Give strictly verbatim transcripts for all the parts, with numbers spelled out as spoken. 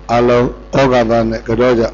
Alo Ogavane Gadoja.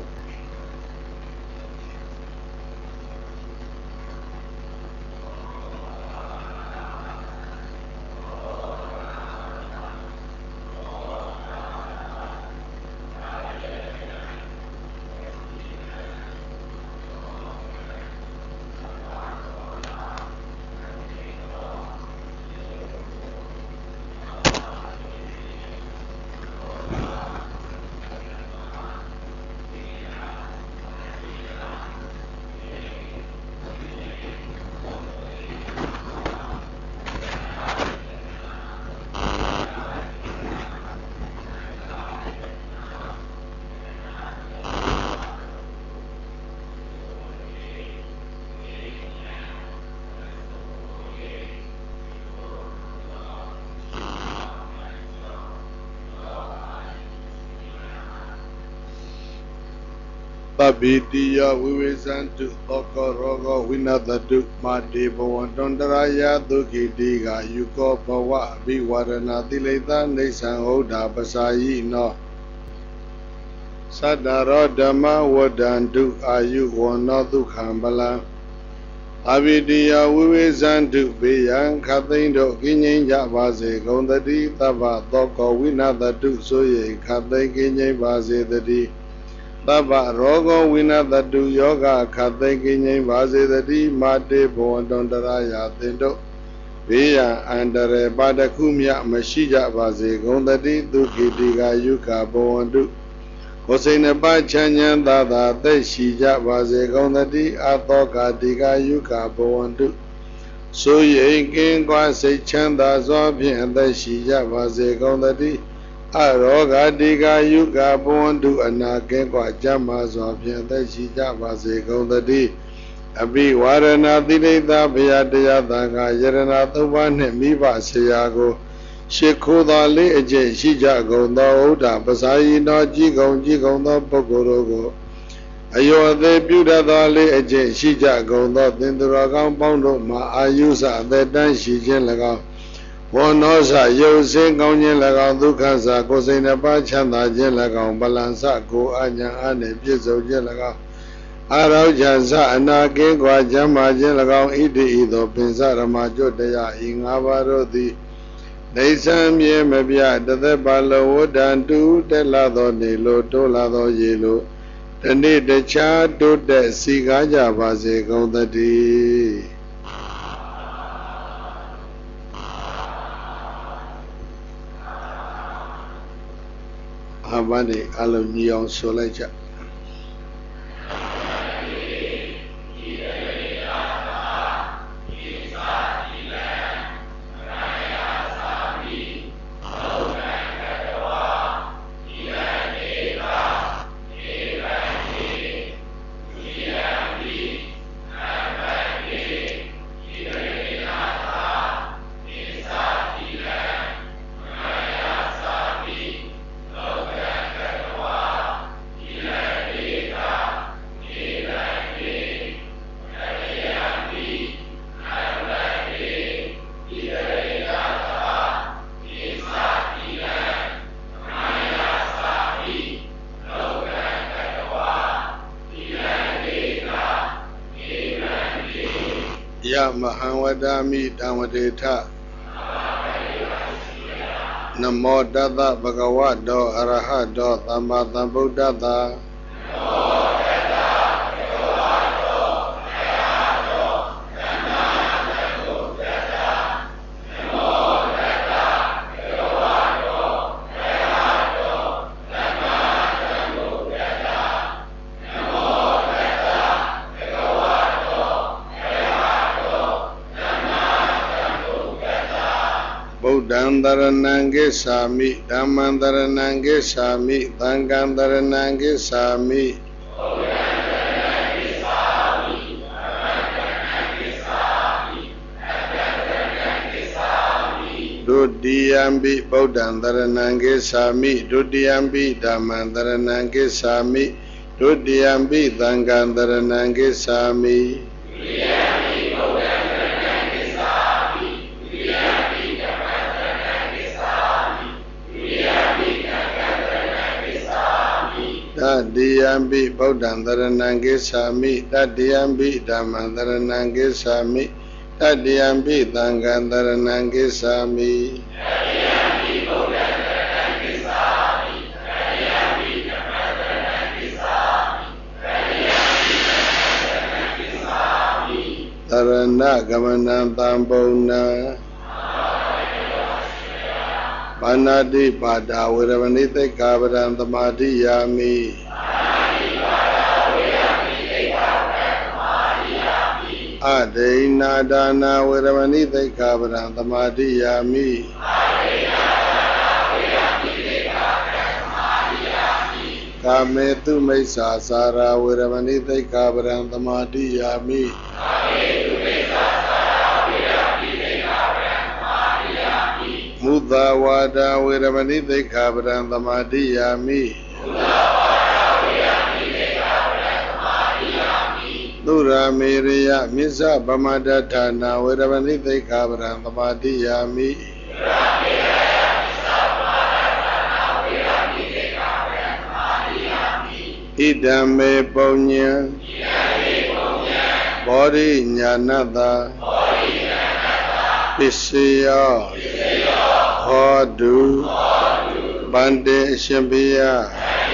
Tabitiya Vivesantu Oko Rogo Vinadatu Mati Bhavantondara Dukitiga Yuko Bhava Vivarana Dileta Nisan Oda Basayi No Sadaro Dhamma Wadantu Ayu Wanadu Kambala Tabitiya Vivesantu Biyan Kathindo Kinyin Javase Gondadi Tava Toko Vinadatu Soye Kathin Kinyin Vase Dadi Taba Rogo Vinadatu Yoga Kathin Kinyin Vase Dadi Mate Bhavantondara Tindo Biya Andare Badakumya Mashija Vase Gondadi Dukitiga Yuka Bhavantu Hosena Bachanyan Dada Teshija Vase Gondadi Atoka Diga Yuka Bhavantu Soye Kinkwa Sechanda Zopyan Teshija Vase Gondadi Aroga Diga Yuka Bhavantu Anakinkwa Jama Zopyan Teshija Vase Gondadi Abi Varana Dileta Vyadaya Danga Yarana Tuvane Miva Seyago Shekhoda Le Eje Shija Gonda Oda Basayi No Jigong Jigong No Pogorogo Ayo De Buddha Le Eje Shija Gonda Tinduragang Pondo Ma Ayusa De Dan Shijin Lagang Wonosa Yosin Gongin Lagang Dukhansa Kosena Pachanda Jin Lagang Balansa Ko Anya Ane Piso Jin Lagang Arau Jansa Anakin Kwa Jama Jin Lagang Idi Ido Pinsa Ramajo Daya Ingavaro Di Nisam Ye Mabia Dada Balo Dandu De Lado Nilo Do Lado Yelo Dani De Cha Do De Sigaja Vase Gondadi Habani Alam Niyong Soleja Mahawadami Damadeta Namo Dada Bhagavato Arahato Tamata Buddhata Buddhandaranange Sami Dhammandaranange Sami Tangandaranange Sami Dudiyambi Buddhandaranange Sami Dudiyambi Dhammandaranange Sami Dudiyambi Tangandaranange Sami Tadiyampi Buddham Dharanam Gacchami Tadiyampi Dhammam Dharanam Gacchami Tadiyampi Sangham Dharanam Gacchami Tadiyampi Buddham Dharanam Gacchami Tadiyampi Dhammam Dharanam Gacchami Tadiyampi Sangham Dharanam Gacchami Dharana Gamanam Tambona Panati Pada Viravani Tekavaram Tamadi Yami Adena Dana Viravani Tekavaram Tamadi Yami Kametu Mesa Sara Viravani Tekavaram Tamadi Yami Muddha Wada Viravani Dekavaram Tamadi Yami Dura Miriya Misa Bamadatana Viravani Dekavaram Tamadi Yami Idame Punya Bodhi Jnanata Pisya Hodu Bande Shambhiya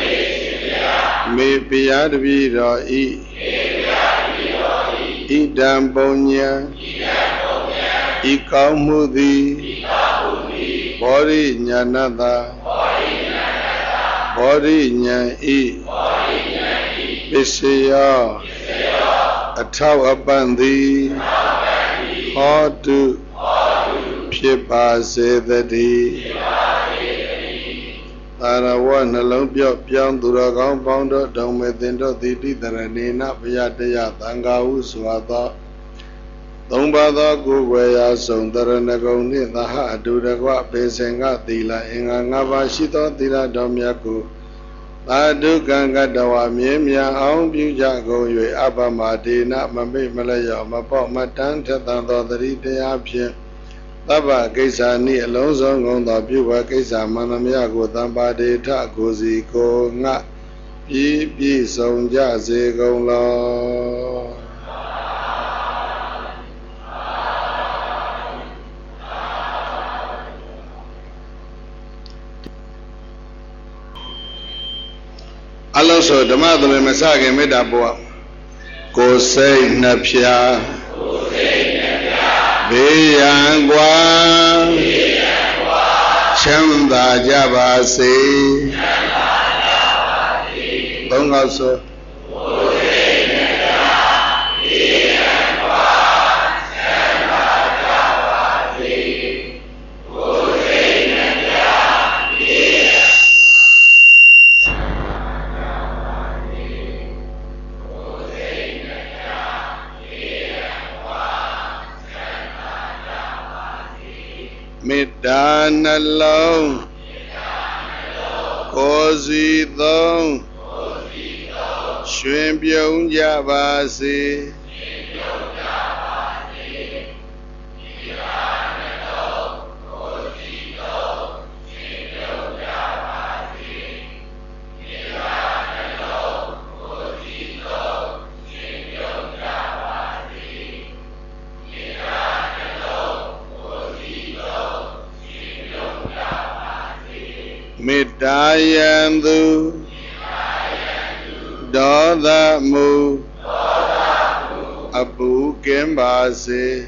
Me Piyadvira I Idam Punya Ikaumudi Bodhi Jnanata Bodhi Jnan I Pisya Athav Abandhi Hodu Pipa Sedati Tarawa Nalong Pyok Pyong Duragong Pondo Dong Metindo Titi Dharanina Piyataya Tanga Uswata Dongbada Gugwaya Sundaranagong Nitaha Duragwa Pesenga Tila Inga Ngavashito Tila Domyaku Tadu Ganga Dawa Miemya Aung Puja Go Yue Abamadina Mame Malaya Mapo Matan Tatando Tarite Apye Taba Kaisani Alonso Gonda Puba Kaisa Manamya Gotamba Deta Gozi Ko Nga Pi Pi Songja Se Gong Lo Alonso Damadame Masake Medabua Ko Sei Napia Biyangwa Chanda Jabasi Bongaso Midana long Kozi thong Shuen Pyong Jabasi Midayandu Dada Mu Abu Kembasi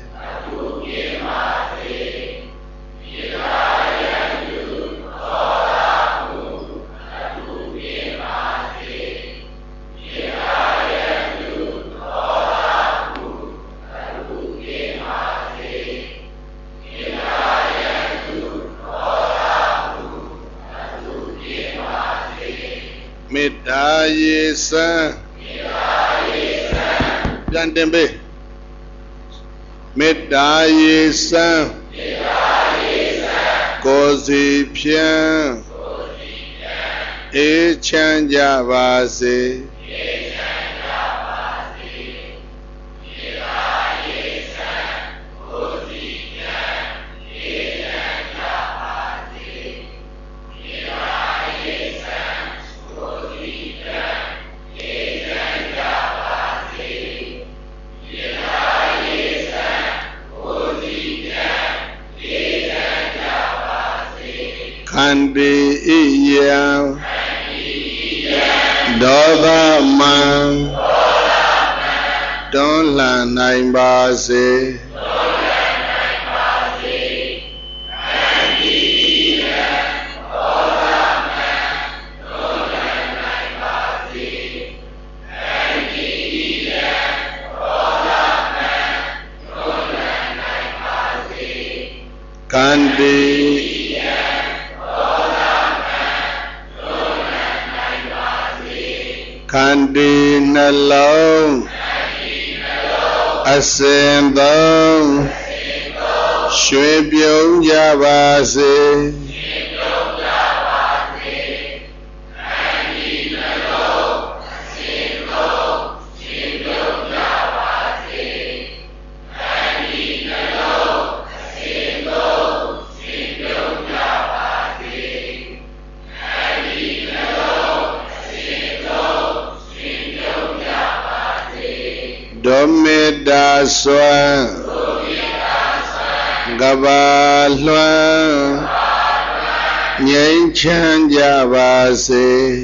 Midaye San Piantembe Midaye San Kozi Pian E Chanja Vase Khandi iyam Dodaman Don lan naing ba se Khandi Khandi nalong Asin thong Shwe pyong ja ba se Domeda swan Gaba luan Nyen chan ja ba se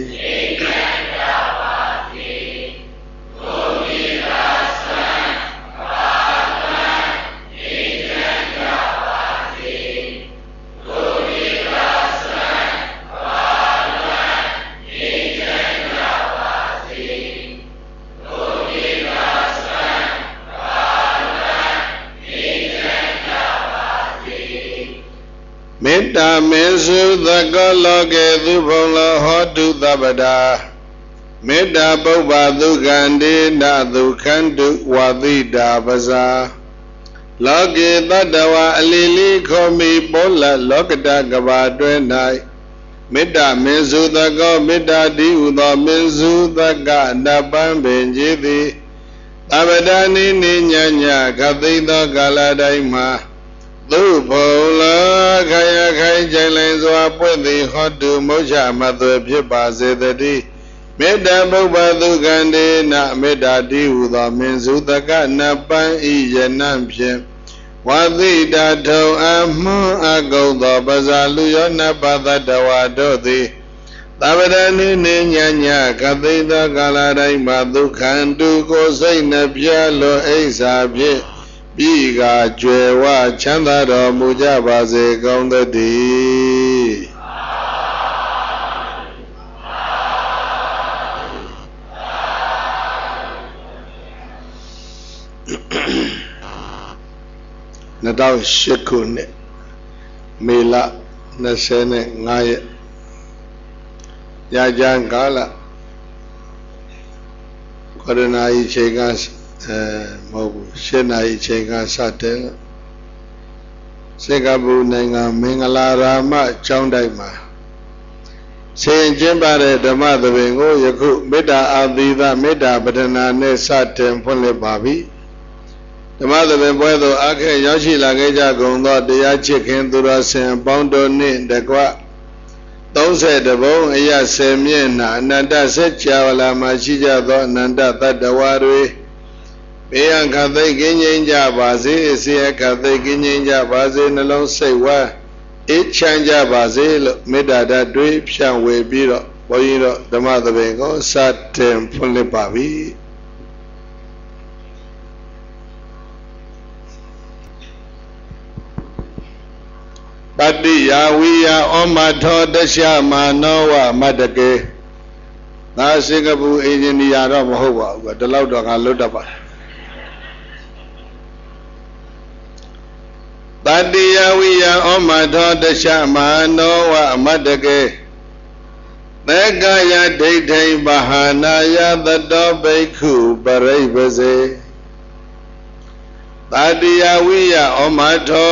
Metta Mesu Thakaloke Thubhola Hotu Thabada Metta Bobba Thukandi Na Thukhandu Wadhita Pasa Loke Tadawa Alili Khomi Bola Lokata Gabadwe Nai Metta Mesu Thako Metta Di Udo Mesu Thaka Napan Benjithi Thabadani Ninyanya Kathitho Kaladaima Thu Phola Khaya Khai Chailain Swa Pwthi Hotu Moksha Matwe Phit Pa Se Thati Metta Bobba Thukandi Na Metta Di Udo Mesu Thaka Napan I Yanan Phit Wadhita Thau Amon Akautho Pasa Luyo Napa Thadawa Doti Thabadani Ninyanya Kathitho Kaladaima Thukhandu Ko Sai Napya Lo Aisa Phit Biga Jwewa Chanda Ro Muja Ba Se Kaung Thati Nadaw Shikune Mela Nasene Ngaya Yajan Kala Korona I Chegas Mobu Shena I Chegas Saten Singapore Nanga Mingala Rama Chondaima Saint Jimbare Dhamma the Bengo Yaku Meda Adida Meda Badana Ne Saten Pole Babi The mother ben puedo ake yoshi la geja gondo dia chicken dura sen bondo ni de kwa thirty de bon aya ten mye na ananda set chawala ma shi ja tho ananda tadawa rwe beyan kha thai kin ngin ja ba se ase kha thai kin ngin ja ba se nalong sai wa e chan ja ba se lo metta da dwe phyan we pi ro bo yin ro dhamma the ben ko sa ten phun lit pa bi Pati Yawiya Omatho Dasya Manowa Madake Na Singapore engineer ro maဟုတ်ပါဘူးဒီလောက်တော့ငါလွတ်တတ်ပါPati Yawiya Omatho Dasya Manowa Madake Thekaya Daitai Bahanaya Thatto Bhikkhu Paribhase Pati Yawiya Omatho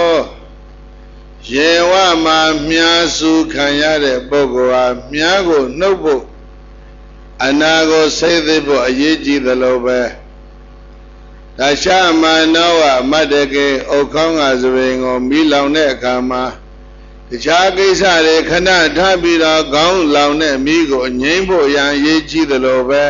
Yewa ma mya su khanya de puggol ha mya koနှုတ်ဖို့အနာကိုစိတ်သိဖို့အရေးကြီးသလိုပဲဒါရှမနောဝမတ္တကေဥက္ခေါင်းကစပင်ကိုမီးလောင်တဲ့အခါမှာတခြားကိစ္စတွေခဏထားပြီးတော့ခေါင်းလောင်တဲ့မီးကိုငြိမ်းဖို့ရန်အရေးကြီးသလိုပဲ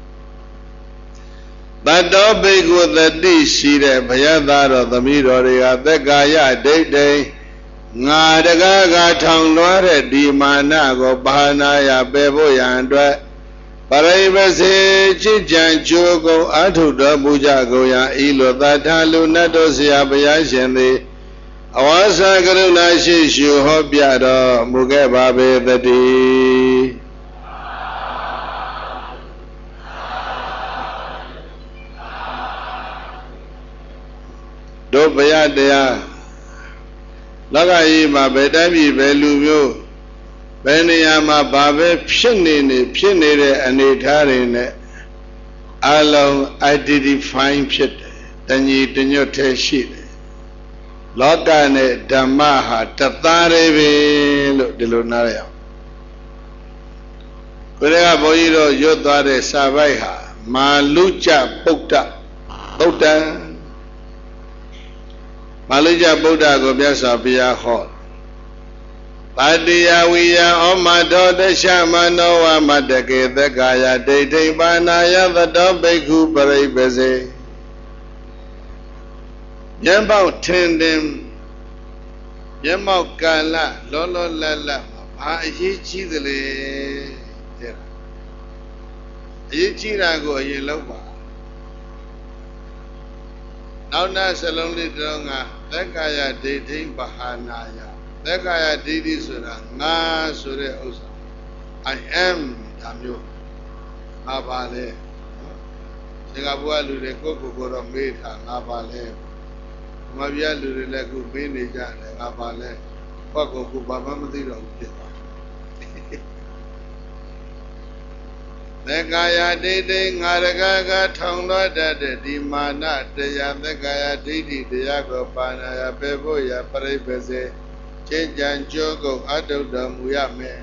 တတ္တောဘိက္ခုသတိရှိတဲ့ဘုရားသားတော်သမီးတော်တွေကသက်ကာယဒိဋ္ဌိ ngā daga ga thang loa re di mana go bahana ya bebo ya andwa Parayvase chijan chogo athuda puja goya ilo tathalu natto siya baya shin thi awasa karuna shishu ho pya do muke babe tati do baya taya laga yi ma beတိုင်းပြည်ပဲလူမျိုးဘယ်နေရာမှာဘာပဲဖြစ်နေနေဖြစ်နေတဲ့အနေအထားတွေနဲ့အလုံး identify ဖြစ်တယ်တညီတညွတ်ထဲရှိတယ်လောကနဲ့ဓမ္မဟာတသားတည်းပဲလို့ဒီလိုနားရအောင်ကိုယ်ကဘုန်းကြီးတို့ရွတ်သွားတဲ့စာပိုက်ဟာမာလုကျပုဒ္ဒသုတ်တံမာလုကျပုဒ္ဒကိုမြတ်စွာဘုရားဟောပါတိယဝိယဩမတောတရှမနောဝမတကေသက္ကာယဒိဋ္ဌိပါဏာယသတောဘိက္ခုပရိပစေမျက်ပေါက်ထင်တင်မျက်မှောက်ကာလလောလောလတ်လတ်ဘာအရေးကြီးသလဲတဲ့အရေးကြီးတာကိုအရင်လောက်ပါနောက်နောက်စလုံးလေးတောင်းကသက္ကာယဒိဋ္ဌိပါဏာယသက္ကာယဒိဋ္ဌိဆိုတာငါဆိုတဲ့ဥစ္စာ I am ဒါမျိုးငါပါလေစင်ကာပူကလူတွေကိုကိုကိုတော့မေးထားငါပါလေမပြလူတွေလည်းခုမေးနေကြတယ်ငါပါလေဘက်ကိုကိုဘာမှမသိတော့ဘူးဖြစ်သွားသက္ကာယဒိဋ္ဌိငါရကကထောင်လွှတ်တတ်တဲ့ဒီမာနတရားသက္ကာယဒိဋ္ဌိတရားကိုပါဏာယပေဖို့ရပရိပစေချင်းကြံကြိုးကုန်အတုတော်မူရမယ်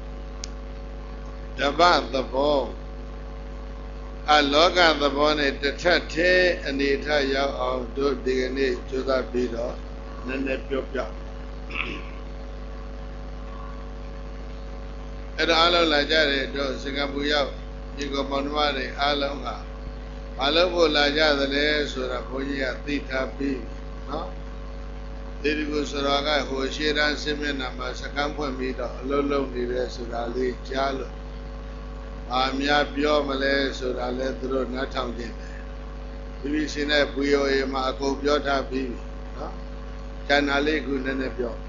တပသဘောအလောကသဘောနဲ့တစ်ထပ်သေးအနေထရောက်အောင်တို့ဒီကနေ့ကြိုးစားပြီးတော့နည်းနည်းပြောပြအဲ့ဒါအားလုံးလာကြတဲ့တို့စင်ကာပူရောက်ဒီကမောင်နှမတွေအားလုံးကဘာလို့ဖို့လာကြသလဲဆိုတာဘုန်းကြီးကသိထားပြီးနော်ဒီလိုဆိုတော့ကဟိုရှေ့တန်းစစ်မျက်နှာမှာစကမ်းဖွင့်ပြီးတော့အလုံးလုံးနေတယ်ဆိုတာလေးကြားလို့အာများပြောမလဲဆိုတာလဲသူတို့နားထောင်ကြတယ်ဒီလိုရှင်တဲ့ ဗီအိုအေ မှာအကုန်ပြောထားပြီးနော်ကျန်တာလေးခုနည်းနည်းပြော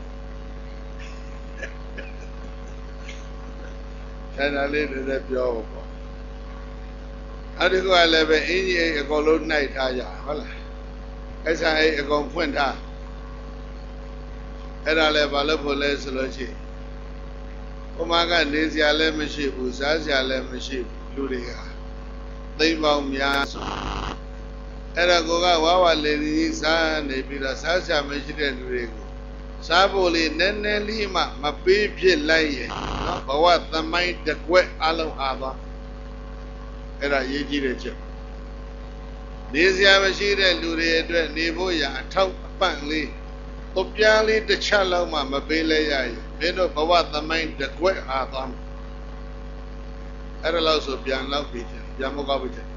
ကျန်တာလေးနည်းနည်းပြောပေါ့အဲ့ဒီကလည်းပဲအင်းကြီးအကုန်လုံးနှိုက်ထားကြဟုတ်လားအဲ့ဆိုင်အဲ့အကုန်ဖွင့်ထားအဲ့ဒါလည်းဘာလို့ဖို့လဲဆိုလို့ရှိရင်ဘုမာကနေစရာလည်းမရှိဘူးစားစရာလည်းမရှိဘူးလူတွေကသိမ့်ပေါင်းများဆိုအဲ့ဒါကိုကဝါဝလေကြီးစားနေပြီးတော့စားစရာမရှိတဲ့လူတွေကိုစားဖို့လေးနည်းနည်းလေးမှမပေးဖြစ်လိုက်ရင်နော်ဘဝသမိုင်းတကွက်အလုံးဟာသွားအဲ့ဒါရေးကြည့်တဲ့ချက်နေစရာမရှိတဲ့လူတွေအတွက်နေဖို့ရအထောက်အပံ့လေးပုပြားလေးတစ်ချက်လောက်မှမပေးလဲရရင်မင်းတို့ဘဝသမိုင်းတကွက်ဟာသွားမယ်အဲ့ဒါလို့ဆိုပြန်လောက်ပြီးပြန်မကောက်ပြီး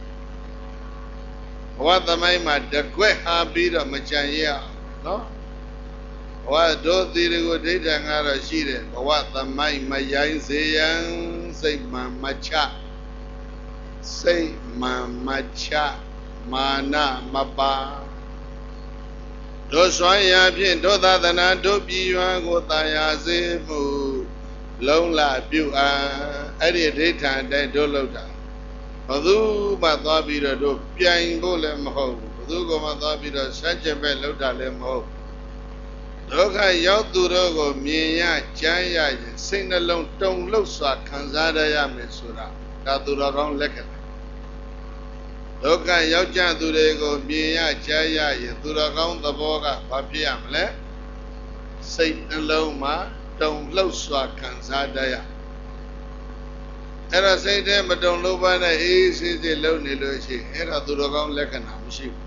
ဘဝသမိုင်းမှာတကွက်ဟာပြီးတော့မကြံရအောင်နော်ဘဝတို့သီတွေကိုဒိဋ္ဌံကတော့ရှိတယ်ဘဝသမိုင်းမရိုင်းစေရန်စိတ်မှန်မချစိတ်မှန်မချမာနမပါတို့စွမ်းရာဖြင့်တို့သာသနာတို့ပြည်ရွာကိုတာယာစေမှုလုံးလပြုအပ်အဲ့ဒီဒိဋ္ဌံတိုင်းတို့လောက်တာဘသူမှသွားပြီးတော့တို့ပြိုင်ဖို့လည်းမဟုတ်ဘူးဘသူကမှသွားပြီးတော့ဆက်ချက်ပဲလောက်တာလည်းမဟုတ်ဒုက္ခရောက်သူတို့ကိုမြင်ရကြမ်းရရင်စိတ်နှလုံးတုန်လှုပ်စွာခံစားရမယ်ဆိုတာဒါသူတော်ကောင်းလက္ခဏာဒုက္ခရောက်ကြသူတွေကိုမြင်ရကြားရရင်သူတော်ကောင်းသဘောကဘာဖြစ်ရမလဲစိတ်နှလုံးမှာတုန်လှုပ်စွာခံစားတတ်ရအဲ့ဒါစိတ်ထဲမတုန်လှုပ်ပါနဲ့အေးဆေးဆေးလုံနေလို့ရှိရင်အဲ့ဒါသူတော်ကောင်းလက္ခဏာမရှိဘူး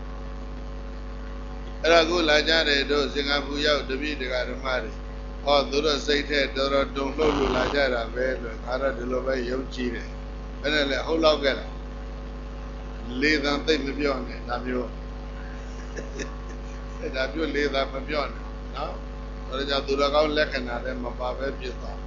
အဲ့ဒါကိုလာကြတဲ့တို့စင်ကာပူရောက်တပည့်တရားဓမ္မတွေဟောသူတို့စိတ်ထဲတော်တော်တုန်လှုပ်လို့လာကြတာပဲလို့ငါတော့ဒီလိုပဲယုံကြည်တယ်ဘယ်နဲ့လဲဟုတ်လောက်ခဲ့လားလေးသံသိမ့်မပြောနဲ့ဒါမျိုးဒါမျိုးလေးသံမပြောနဲ့နော်ဒါကြောင့်သူတော်ကောင်းလက္ခဏာတွေမပါပဲဖြစ်သွား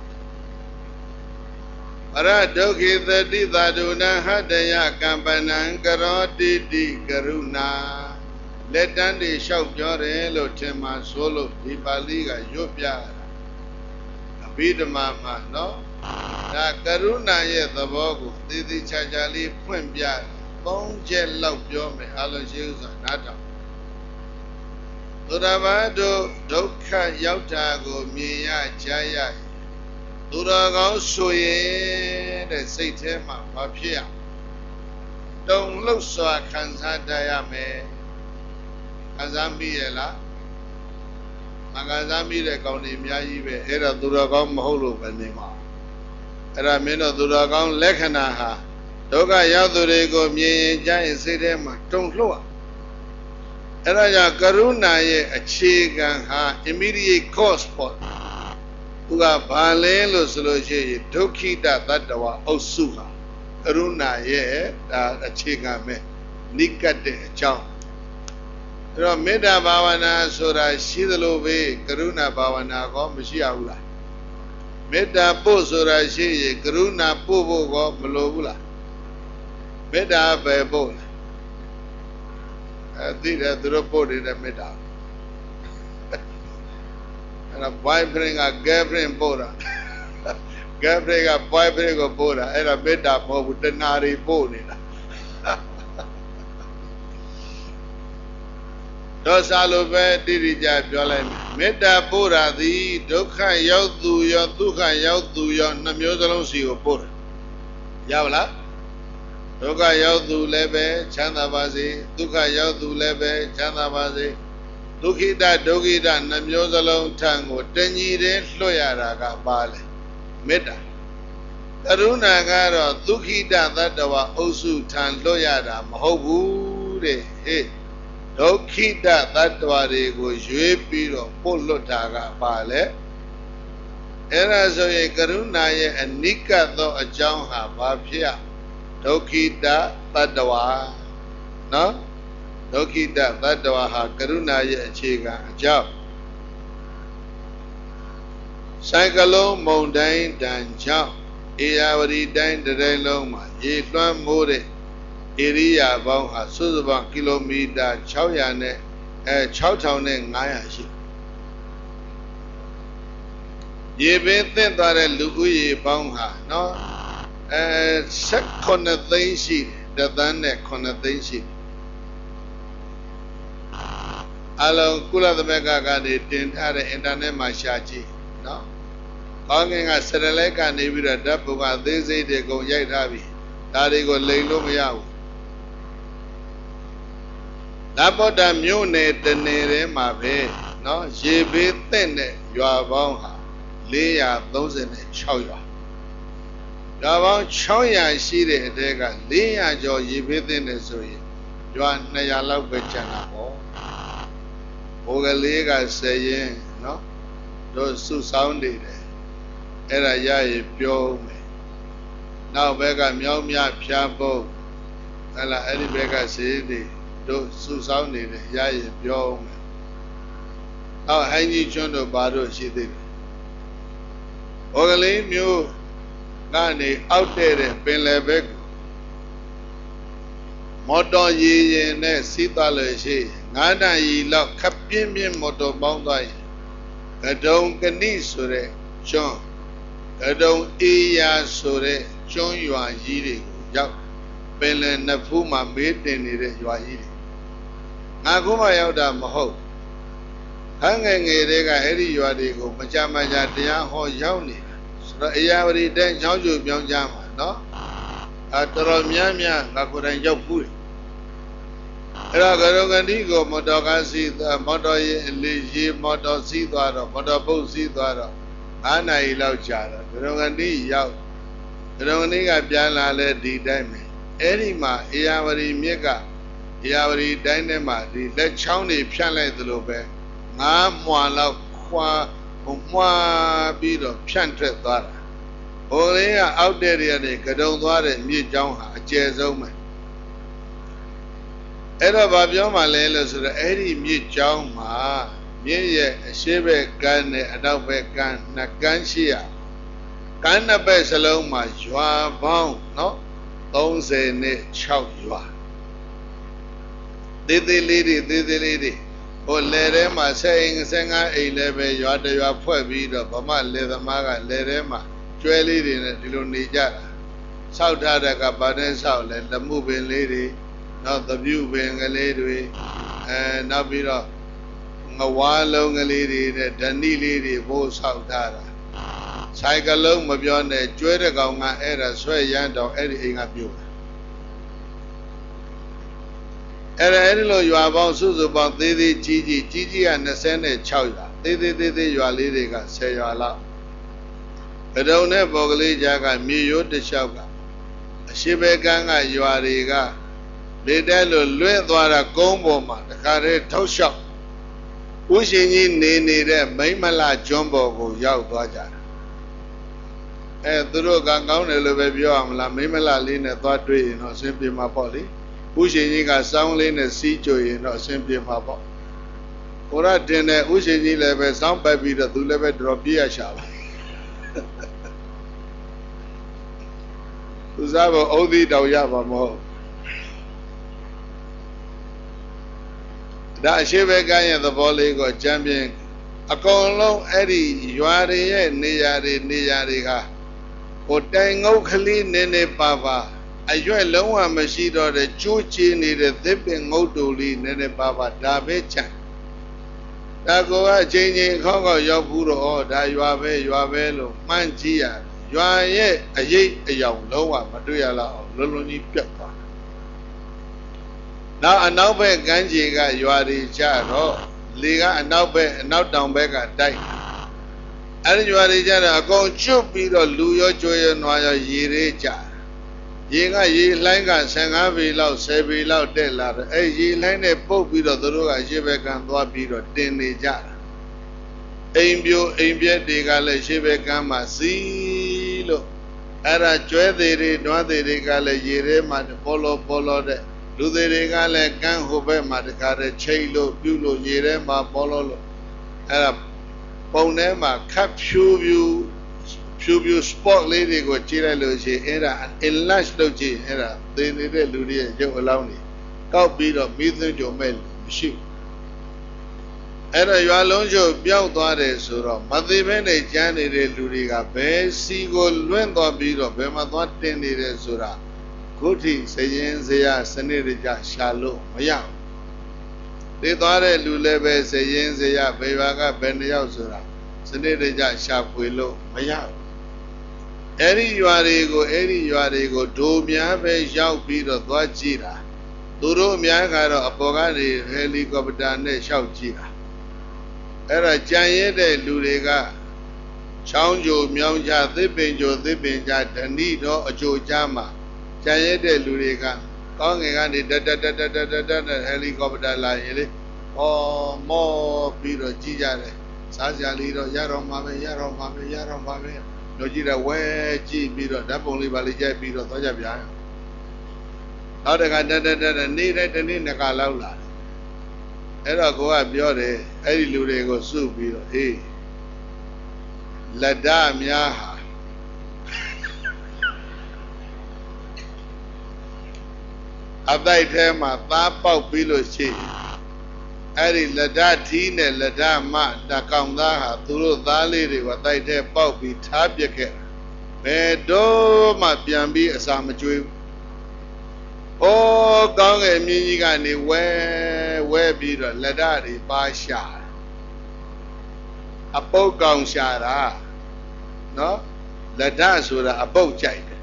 အရဒုက္ခိသတိသာဒုနာဟတယကမ္ပနံကရောတိတိကရုဏာလက်တန်းတွေလျှောက်ပြောတယ်လို့ထင်မှဆိုလို့ဒီပါဠိကရွတ်ပြတာအဘိဓမ္မာမှာနော်ဒါကရုဏာရဲ့သဘောကိုသေသေးချာချာလေးဖွင့်ပြသုံးချက်လောက်ပြောမယ်အလုံးရှိဥစ္စာနားထောင်သုဒ္ဓဘာတို့ဒုက္ခရောက်တာကိုမြင်ရကြားရသူတော်ကောင်းဆိုရင်တဲ့စိတ်ထဲမှာမဖြစ်အောင်တုံလှုပ်စွာခံစားတတ်ရမယ်ခံစားမိရဲ့လားမခံစားမိတဲ့ကောင်းတွေအများကြီးပဲအဲ့ဒါသူတော်ကောင်းမဟုတ်လို့ပဲနေမှာအဲ့ဒါမင်းတို့သူတော်ကောင်းလက္ခဏာဟာဒုက္ခရောက်သူတွေကိုမြင်ရင်ကြားရင်စိတ်ထဲမှာတုံလှုပ်အဲ့ဒါကြောင့်ကရုဏာရဲ့အခြေခံဟာ immediate cause ပေါ့သူကဘာလဲလို့ဆိုလို့ရှိရင်ဒုက္ခိတသတ္တဝါအုပ်စုဟာကရုဏာရဲ့ဒါအခြေခံပဲနိကတ်တဲ့အကြောင်းအဲ့တော့မေတ္တာဘာဝနာဆိုတာရှိသလိုပဲကရုဏာဘာဝနာကောမရှိရဘူးလားမေတ္တာပို့ဆိုတာရှိရင်ကရုဏာပို့ဖို့ကောမလိုဘူးလားမေတ္တာပဲပို့လားအဲ့ဒီတဲ့သူတို့ပို့နေတဲ့မေတ္တာအဲ့ဒါ boyfriend က girlfriend ပို့တာ girlfriend က boyfriend ကိုပို့တာအဲ့ဒါမေတ္တာမဟုတ်ဘူးတဏှာတွေပို့နေတာတော့စာလိုပဲတိတိကျပြောလိုက်မယ်မေတ္တာပို့တာသည်ဒုက္ခရောက်သူရောဒုက္ခရောက်သူရောနှမျိုးစလုံးစီကိုပို့တာရပါလားဒုက္ခရောက်သူလည်းပဲချမ်းသာပါစေဒုက္ခရောက်သူလည်းပဲချမ်းသာပါစေဒုက္ခိတဒုက္ခိတနှမျိုးစလုံးထံကိုတညီတဲ့လွှတ်ရတာကပါလေမေတ္တာကရုဏာကတော့ဒုက္ခိတသတ္တဝါအုပ်စုထံလွှတ်ရတာမဟုတ်ဘူးတဲ့ဟေ့ဒုက္ခိတသတ္တဝါတွေကိုရွေးပြီးတော့ပို့လွတ်တာကပါလေအဲ့ဒါဆိုရင်ကရုဏာရဲ့အနိကသောအကြောင်းဟာဘာဖြစ်ရဒုက္ခိတသတ္တဝါနော်ဒုက္ခိတသတ္တဝါဟာကရုဏာရဲ့အခြေခံအကြောင်းဆိုင်ကလုံးမုန်တိုင်းတန်ကြောင့်ဧရာဝတီတိုင်းတစ်တိုင်းလုံးမှာရေလွှမ်းမိုးတဲ့ဧရိယာပေါင်းဟာစုစုပေါင်းကီလိုမီတာ၆၀၀နဲ့အဲ၆ထောင်၅ရာရှိရေပင်သင့်သွားတဲ့လူဦးရေပေါင်းဟာနော်အဲ၁၈သိန်းရှိတယ်တသန်းနဲ့ခုနှစ်သိန်းရှိတယ်အလုံးကုလသမဂ္ဂကနေတင်ထားတဲ့ internet မှာရှာကြည့်နော်ကောင်းကင်ကစရလဲကနေပြီးတော့ဓာတ်ပုံကအသေးစိတ်တွေကုန်ရိုက်ထားပြီဒါတွေကိုလိမ်လို့မရဘူးနဘောဒမြို့နယ်တနယ်ထဲမှာပဲနော်ရေဘေးသင့်တဲ့ရွာပေါင်းဟာ၄၃၆ရွာရွာပေါင်း၆၀၀ရှိတဲ့အတဲက၄၀၀ကျော်ရေဘေးသင့်တယ်ဆိုရင်ရွာ၂၀၀လောက်ပဲကျန်တာပေါ့ဘိုးကလေးကဆယ်ရင်နော်တို့စုဆောင်းနေတယ်အဲ့ဒါရရင်ပြောမယ်နောက်ဘက်ကမြောင်းမြဖြားဖို့ဟဲ့လားအဲ့ဒီဘက်ကစေးတွေတို့စုဆောင်းနေတယ်ရရင်ပြောမယ်နောက်ဟိုင်းကြီးကျွန်းတို့ဘာတို့ရှိသေးတယ်ဘိုးကလေးမျိုးကနေအောက်တဲ့ပင်လယ်ဘက်မော်တော်ရည်ရင်နဲ့စီးသွားလို့ရှိငါးတန်ရီလောက်ခပ်ပြင်းပြင်းမော်တော်ပေါင်းသွားရင်ကဒုံကနိဆိုတဲ့ကျွန်းကဒုံအေးယာဆိုတဲ့ကျွန်းရွာကြီးတွေကိုရောက်ပင်လယ်နှစ်ဖူးမှာမေးတင်နေတဲ့ရွာကြီးတွေငါခုမှရောက်တာမဟုတ်ဟန်းငယ်ငယ်တွေကအဲ့ဒီရွာတွေကိုမကြမကြတရားဟောရောက်နေတာဆိုတော့အေယာဝတီတဲ့ချောင်းကျူပြောင်းကြမှာနော်အဲတော်တော်များများငါကိုယ်တိုင်ရောက်ဖူးတယ်အဲ့တော့ကရုံကတိကိုမော်တော်ကားစီးသွားမော်တော်ရေလေရေမော်တော်စီးသွားတော့မော်တော်ပုတ်စီးသွားတော့၅နာရီလောက်ကြာတော့ကရုံကတိရောက်ကရုံကတိကပြန်လာလဲဒီတိုင်းပဲအဲ့ဒီမှာအေယာဝတီမြစ်ကအေယာဝတီတိုင်းထဲမှာဒီလက်ချောင်းတွေဖြန့်လိုက်သလိုပဲငါးမွာလောက်ခွာမွာပြီးတော့ဖြန့်ထွက်သွားတာဘိုးလေးကအောက်တဲ့တွေကနေကဒုံသွားတဲ့မြစ်ကြောင်းဟာအကျယ်ဆုံးပဲအဲ့တော့ဗာပြောမှလဲလို့ဆိုတော့အဲ့ဒီမြစ်ကြောင်းမှာမြင့်ရဲ့အရှိဘက်ကန်းနဲ့အနောက်ဘက်ကန်းနှစ်ကန်းရှိရကန်းနှစ်ဘက်စလုံးမှာရွာပေါင်းနော်သုံးဆယ်နဲ့ခြောက်ရွာသေးသေးလေးတွေသေးသေးလေးတွေဟိုလယ်ထဲမှာဆယ်အိမ်ဆယ်ငါးအိမ်လည်းပဲရွာတရွာဖွဲ့ပြီးတော့ဗမာလယ်သမားကလယ်ထဲမှာကျွဲလေးတွေနဲ့ဒီလိုနေကြတာဆောက်ထားတဲ့ကဗာတဲ့ဆောက်လဲလမှုပင်လေးတွေနောက်သပြုပင်ကလေးတွေအဲနောက်ပြီးတော့ငဝါလုံးကလေးတွေနဲ့ဓဏိလေးတွေဘိုးဆောက်ထားတာဆိုင်ကလုံးမပြောနဲ့ကျွဲတဲ့ကောင်ကအဲ့ဒါဆွဲရမ်းတော့အဲ့ဒီအိမ်ကပြုတ်အဲ့ဒါအဲ့ဒီလိုရွာပေါင်းစုစုပေါင်းသေးသေးကြီးကြီးကြီးကြီးကနှစ်ဆယ်နဲ့ခြောက်ရွာသေးသေးသေးသေးရွာလေးတွေကဆယ်ရွာလောက်ဘဒုံနဲ့ပေါ်ကလေးကြားကမြေရိုးတစ်လျှောက်ကအရှိဘကန်းကရွာတွေကလေတဲလို့လွင့်သွားတာကုန်းပေါ်မှာတခါတည်းထောက်လျှောက်ဥရှင်ကြီးနေနေတဲ့မိမလကျွန်းပေါ်ကိုရောက်သွားကြတာအဲသူတို့ကကောင်းတယ်လို့ပဲပြောရမလားမိမလလေးနဲ့သွားတွေ့ရင်တော့အဆင်ပြေမှာပေါ့လေဥရှင်ကြီးကစောင်းလေးနဲ့စီးကြွရင်တော့အဆင်ပြေမှာပေါ့ဘုရားတင်တဲ့ဥရှင်ကြီးလည်းပဲစောင်းပတ်ပြီးတော့သူလည်းပဲတော်ပြေးရရှာပါသူစားဖို့အုံးသီးတောင်ရပါမဟုတ်ဒါအရှိဘကရဲ့သဘောလေးကိုကြံပြင်းအကုန်လုံးအဲ့ဒီရွာတွေရဲ့နေရာတွေနေရာတွေကဟိုတိုင်ငုတ်ကလေးနည်းနည်းပါပါအရွက်လုံးဝမရှိတော့တဲ့ကျိုးချေးနေတဲ့သစ်ပင်ငုတ်တူလေးနည်းနည်းပါပါဒါပဲချမ်းဒါကအချင်းချင်းခေါက်ခေါက်ရောက်ဘူးတော့ဩဒါရွာပဲရွာပဲလို့မှန်းကြည့်ရရွာရဲ့အရေးအယောင်လုံးဝမတွေ့ရလောက်အောင်လုံးလုံးကြီးပြတ်သွားနောက်အနောက်ဘက်ကမ်းခြေကရွာတွေကြတော့လေကအနောက်ဘက်အနောက်တောင်ဘက်ကတိုက်အဲ့ဒီရွာတွေကြတော့အကုန်ကျွတ်ပြီးတော့လူရောကြွရနွားရောရေတွေကြရေကရေလှိုင်းကဆယ်ငါးပေလောက်ဆယ်ပေလောက်တက်လာတယ်အဲ့ရေလှိုင်းနဲ့ပုတ်ပြီးတော့သူတို့ကရှေ့ဘက်ကမ်းသွားပြီးတော့တင်နေကြတာအိမ်ပြိုအိမ်ပြက်တွေကလည်းရှေ့ဘက်ကမ်းမှာစီးလို့အဲ့ဒါကျွဲသေးတွေနွားသေးတွေကလည်းရေထဲမှာပေါ်လောပေါ်လောတဲ့လူသေးတွေကလည်းကန်းဟိုဘက်မှာတခါတည်းချိတ်လို့ပြုလို့ရေထဲမှာပေါ်လောလို့အဲ့ဒါပုံထဲမှာခပ်ဖြူဖြူဖြူဖြူ spot လေးတွေကိုကြည့်လိုက်လို့ရှိရင်အဲ့ဒါ enlarge လုပ်ကြည့်အဲ့ဒါသေနေတဲ့လူတွေရဲ့ရုပ်အလောင်းတွေကောက်ပြီးတော့မိသွင်းကြုံမဲ့မရှိဘူးအဲ့ဒါရွာလုံးချုပ်ပြောက်သွားတယ်ဆိုတော့မသိဘဲနဲ့ကျမ်းနေတဲ့လူတွေကဘယ်စီကိုလွင့်သွားပြီးတော့ဘယ်မှာသွားတင်နေတယ်ဆိုတာခုထိစရင်စရာစနစ်တကျရှာလို့မရဘူးသိသွားတဲ့လူလည်းပဲစရင်စရာဘယ်ဘာကဘယ်နှယောက်ဆိုတာစနစ်တကျရှာဖွေလို့မရဘူးအဲ့ဒီရွာတွေကိုအဲ့ဒီရွာတွေကိုဒိုများပဲရောက်ပြီးတော့သွားကြည့်တာသူတို့အများကတော့အပေါ်ကနေဟယ်လီကော်ပတာနဲ့ရှောက်ကြည့်တာအဲ့ဒါကြံရတဲ့လူတွေကချောင်းကြိုမြောင်းကြသစ်ပင်ကြိုသစ်ပင်ကြဓဏိတော့အကြိုကြားမှာကြံရတဲ့လူတွေကကောင်းငယ်ကနေတတတတတတတဟယ်လီကော်ပတာလာရင်လေဟောမောပြီးတော့ကြည့်ကြတယ်စားစရာလေးတော့ရတော့မှာပဲရတော့မှာပဲရတော့မှာပဲတို့ကြည့်တော့ဝဲကြည့်ပြီးတော့ဓာတ်ပုံလေးပါလေးကြိုက်ပြီးတော့သွားကြပြန်နောက်တခါတတတနေတဲ့တနေ့နှစ်ခါလောက်လာအဲ့တော့ကိုကပြောတယ်အဲ့ဒီလူတွေကိုစုပြီးတော့အေးလက်ဓာများဟာအတိုက်ထဲမှာသားပေါက်ပြီးလို့ရှိအဲ့ဒီလက်ဓာထီးနဲ့လက်ဓာမတကောင်သားဟာသူတို့သားလေးတွေကိုအတိုက်ထဲပေါက်ပြီးထားပြက်ခဲ့ဘယ်တော့မှပြန်ပြီးအစာမကျွေးဘူး။အိုးကောင်းကင်မြင်းကြီးကနေဝဲဝဲပြီးတော့လက်ဓာတွေပါရှာအပုတ်ကောင်ရှာတာနော်လက်ဓာဆိုတာအပုတ်ကြိုက်တယ်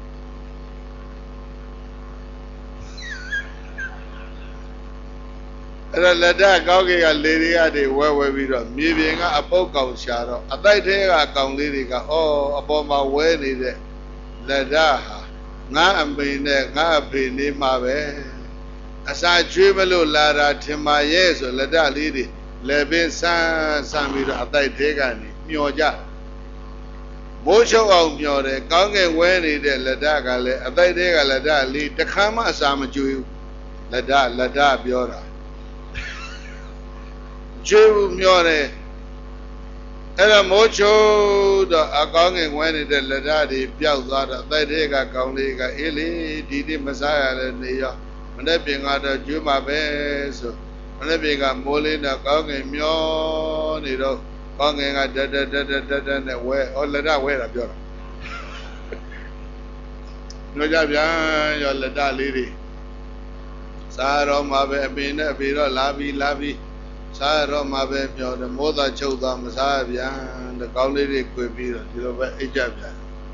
အဲ့ဒါလက်ဓာကောင်းကင်ကလေတွေကနေဝဲဝဲပြီးတော့မြေပြင်ကအပုတ်ကောင်ရှာတော့အတိုက်ထဲကကောင်လေးတွေကအော်အပေါ်မှာဝဲနေတဲ့လက်ဓာဟာငါအမေနဲ့ငါအဖေနေမှာပဲအစာကျွေးမလို့လာတာထင်ပါရဲ့ဆိုလက်ဓာလေးတွေလက်ပင်ဆန်းဆန်းပြီးတော့အတိုက်ထဲကနေမျောကြမိုးချုပ်အောင်မျောတယ်ကောင်းကင်ဝဲနေတဲ့လက်ဓာကလည်းအတိုက်ထဲကလက်ဓာလေးတစ်ခါမှအစာမကျွေးဘူးလက်ဓာလက်ဓာပြောတာကျွေးဘူးမျောတယ်အဲ့ဒါမိုးချိုးတော့အကောင်းငင်ဝဲနေတဲ့လက်ဓာတ်တွေပျောက်သွားတော့တိုက်တဲ့ကကောင်းလေးကအေးလေဒီနေ့မစားရတဲ့နေရောမနေ့ပြင်ကတော့ကျွေးမှာပဲဆိုမနေ့ပြင်ကမိုးလေးတော့ကောင်းငင်မျောနေတော့ကောင်းငင်ကတက်တက်တက်တက်တက်တက်နဲ့ဝဲဟောလက်ဓာတ်ဝဲတာပြောတာညကြပြန်ရောလက်ဓာတ်လေးတွေစားတော့မှာပဲအပင်နဲ့အပေတော့လာပြီးလာပြီးစားတော့မှာပဲပြောတယ်မိုးသားချုပ်သွားမစားပြန်တကောင်းလေးတွေခွေပြီးတော့ဒီလိုပဲအိတ်ကြပြန်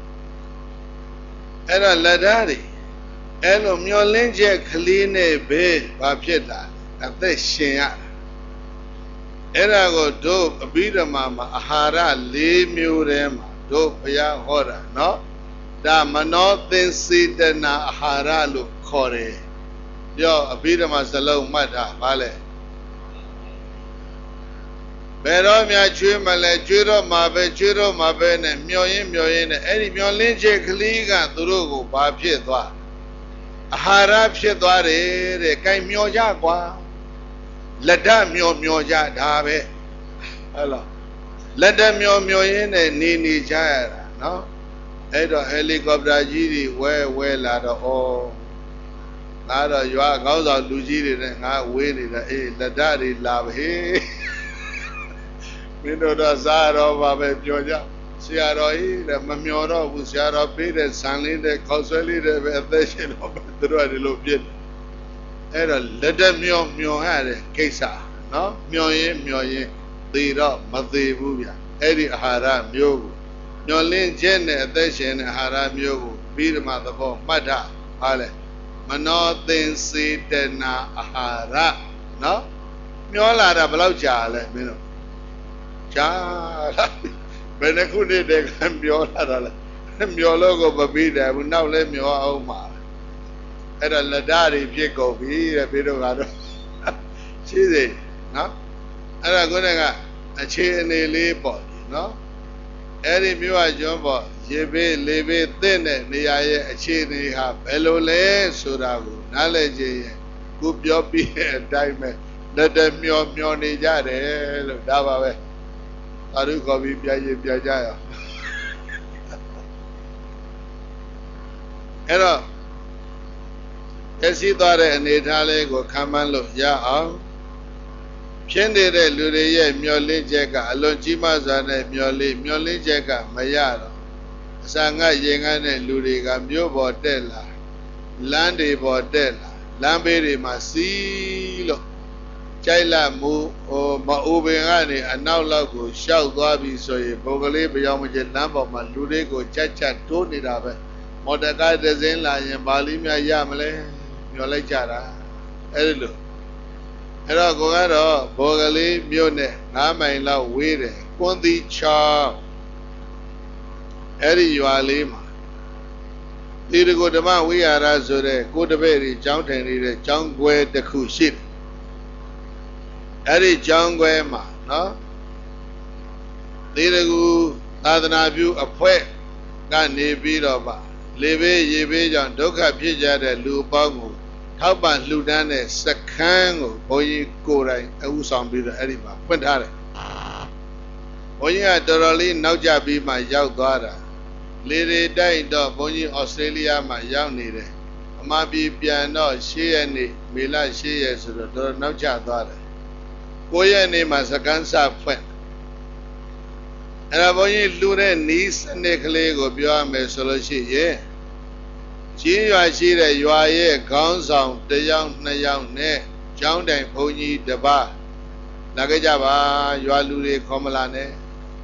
အဲ့တော့လက်ဓာတ်တွေအဲ့လိုမျောလင်းချက်ကလေးနဲ့ပဲဘာဖြစ်တာအသက်ရှင်ရအဲ့ဒါကိုတို့အဘိဓမ္မာမှာအာဟာရ၄မျိုးထဲမှာတို့ဘုရားဟောတာနော်ဒါမနောသင်္စေတနာအာဟာရလို့ခေါ်တယ်ပြောအဘိဓမ္မာစလုံးမှတ်တာဗါလဲဘယ်တော့မှကျွေးမလဲကျွေးတော့မှာပဲကျွေးတော့မှာပဲနဲ့မျောရင်းမျောရင်းနဲ့အဲ့ဒီမျောလင်းချက်ကလေးကသူတို့ကိုဘာဖြစ်သွားအာဟာရဖြစ်သွားတယ်တဲ့။ကဲမျောကြကွာလက်ဓာတ်မျောမျောကြဒါပဲဟုတ်လားလက်ဓာတ်မျောမျောရင်းနဲ့နေနေကြရတာနော်အဲ့တော့ဟယ်လီကော်ပတာကြီးတွေဝဲဝဲလာတော့ဩငါတော့ရွာကောင်းဆောင်လူကြီးတွေနဲ့ငါဝေးနေတာအေးလက်ဓာတ်တွေလာပဲမင်းတို့တော့စားတော့ပါပဲပြောကြဆရာတော်ကြီးတဲ့မမျောတော့ဘူးဆရာတော်ပေးတဲ့ဆန်လေးတဲ့ခေါက်ဆွဲလေးတဲ့ပဲအသက်ရှင်တော့သူတို့ကဒီလိုပြစ်အဲ့တော့လက်တက်မျောမျောရတဲ့ကိစ္စနော်မျောရင်မျောရင်သေတော့မသေဘူးဗျအဲ့ဒီအာဟာရမျိုးကိုမျောလင်းခြင်းနဲ့အသက်ရှင်တဲ့အာဟာရမျိုးကိုပြီးဓမ္မသဘောမှတ်တာဟာလေမနောသင်္စေတနာအာဟာရနော်မျောလာတာဘယ်လောက်ကြာလဲမင်းတို့ကြာလာဘယ်နှခုနှစ်တည်းကမျောလာတာလဲမျောလို့ကိုမပြီးတယ်ဘူးနောက်လဲမျောအောင်ပါအဲ့ဒါလက်ဓာတ်တွေဖြစ်ကုန်ပြီတဲ့ပြီးတော့ကတော့ရှိစေနော်အဲ့ဒါကိုလည်းကအခြေအနေလေးပေါ့နော်အဲ့ဒီမြို့အကျွန်းပေါ့ရေဘေးလေဘေးသင့်တဲ့နေရာရဲ့အခြေအနေဟာဘယ်လိုလဲဆိုတာကိုနားလည်ကြရင်ကိုပြောပြီးတဲ့အတိုင်းပဲလက်တမျောမျောနေကြတယ်လို့ဒါပါပဲသာဓုခေါ်ပြီးပြရင်ပြကြရအောင်အဲ့တော့ရရှိသွားတဲ့အနေထားလေးကိုခံမှန်းလို့ရအောင်ဖြစ်နေတဲ့လူတွေရဲ့မျောလင်းချက်ကအလွန်ကြီးမားစွာနဲ့မျောလင်းမျောလင်းချက်ကမရတော့အစာငတ်ရင်ငတ်တဲ့လူတွေကမြို့ပေါ်တက်လာလမ်းတွေပေါ်တက်လာလမ်းဘေးတွေမှာစီးလို့ကြိုက်လာမှုဟိုမအိုပင်ကနေအနောက်လောက်ကိုရှောက်သွားပြီဆိုရင်ဘုံကလေးပြောင်းမကျလမ်းပေါ်မှာလူတွေကိုချက်ချက်တိုးနေတာပဲမော်တော်ကားတစ်စင်းလာရင်ဘာလိများရမလဲမျောလိုက်ကြတာအဲ့ဒီလိုအဲ့တော့ကိုကတော့ဘောကလေးမြို့နဲ့ငါးမိုင်လောက်ဝေးတယ်ကွန်သီချောင်းအဲ့ဒီရွာလေးမှာဒီတကုဓမ္မဝိဟာရဆိုတဲ့ကိုတပည့်ကြီးကျောင်းထိုင်နေတဲ့ကျောင်းကွဲတစ်ခုရှိတယ်အဲ့ဒီကျောင်းကွဲမှာနော်ဒီတကုသာသနာပြုအဖွဲ့ကနေပြီးတော့ပါလေဘေးရေဘေးကြောင့်ဒုက္ခဖြစ်ကြတဲ့လူပေါင်းကိုထောက်ပံ့လှူဒန်းတဲ့စခန်းကိုဘုန်းကြီးကိုယ်တိုင်အဥဆောင်ပြီးတော့အဲ့ဒီမှာဖွင့်ထားတယ်ဘုန်းကြီးကတော်တော်လေးနောက်ကျပြီးမှရောက်သွားတာလေတွေတိုက်တော့ဘုန်းကြီးဩစတြေးလျမှာရောက်နေတယ်အမှပြည်ပြန်တော့ရှေ့ရက်နေ့မေလရှေ့ရက်ဆိုတော့တော်တော်နောက်ကျသွားတယ်ကိုရက်နေ့မှာစခန်းစဖွင့်အဲ့ဒါဘုန်းကြီးလှူတဲ့နီးစနစ်ကလေးကိုပြောရမယ်ဆိုလို့ရှိရင်ကြီးရွာရှိတဲ့ရွာရဲ့ခေါင်းဆောင်တစ်ယောက်နှစ်ယောက်နဲ့ကျောင်းတိုင်ဘုန်းကြီးတစ်ပါးလာကြကြပါရွာလူတွေခေါ်မလာနဲ့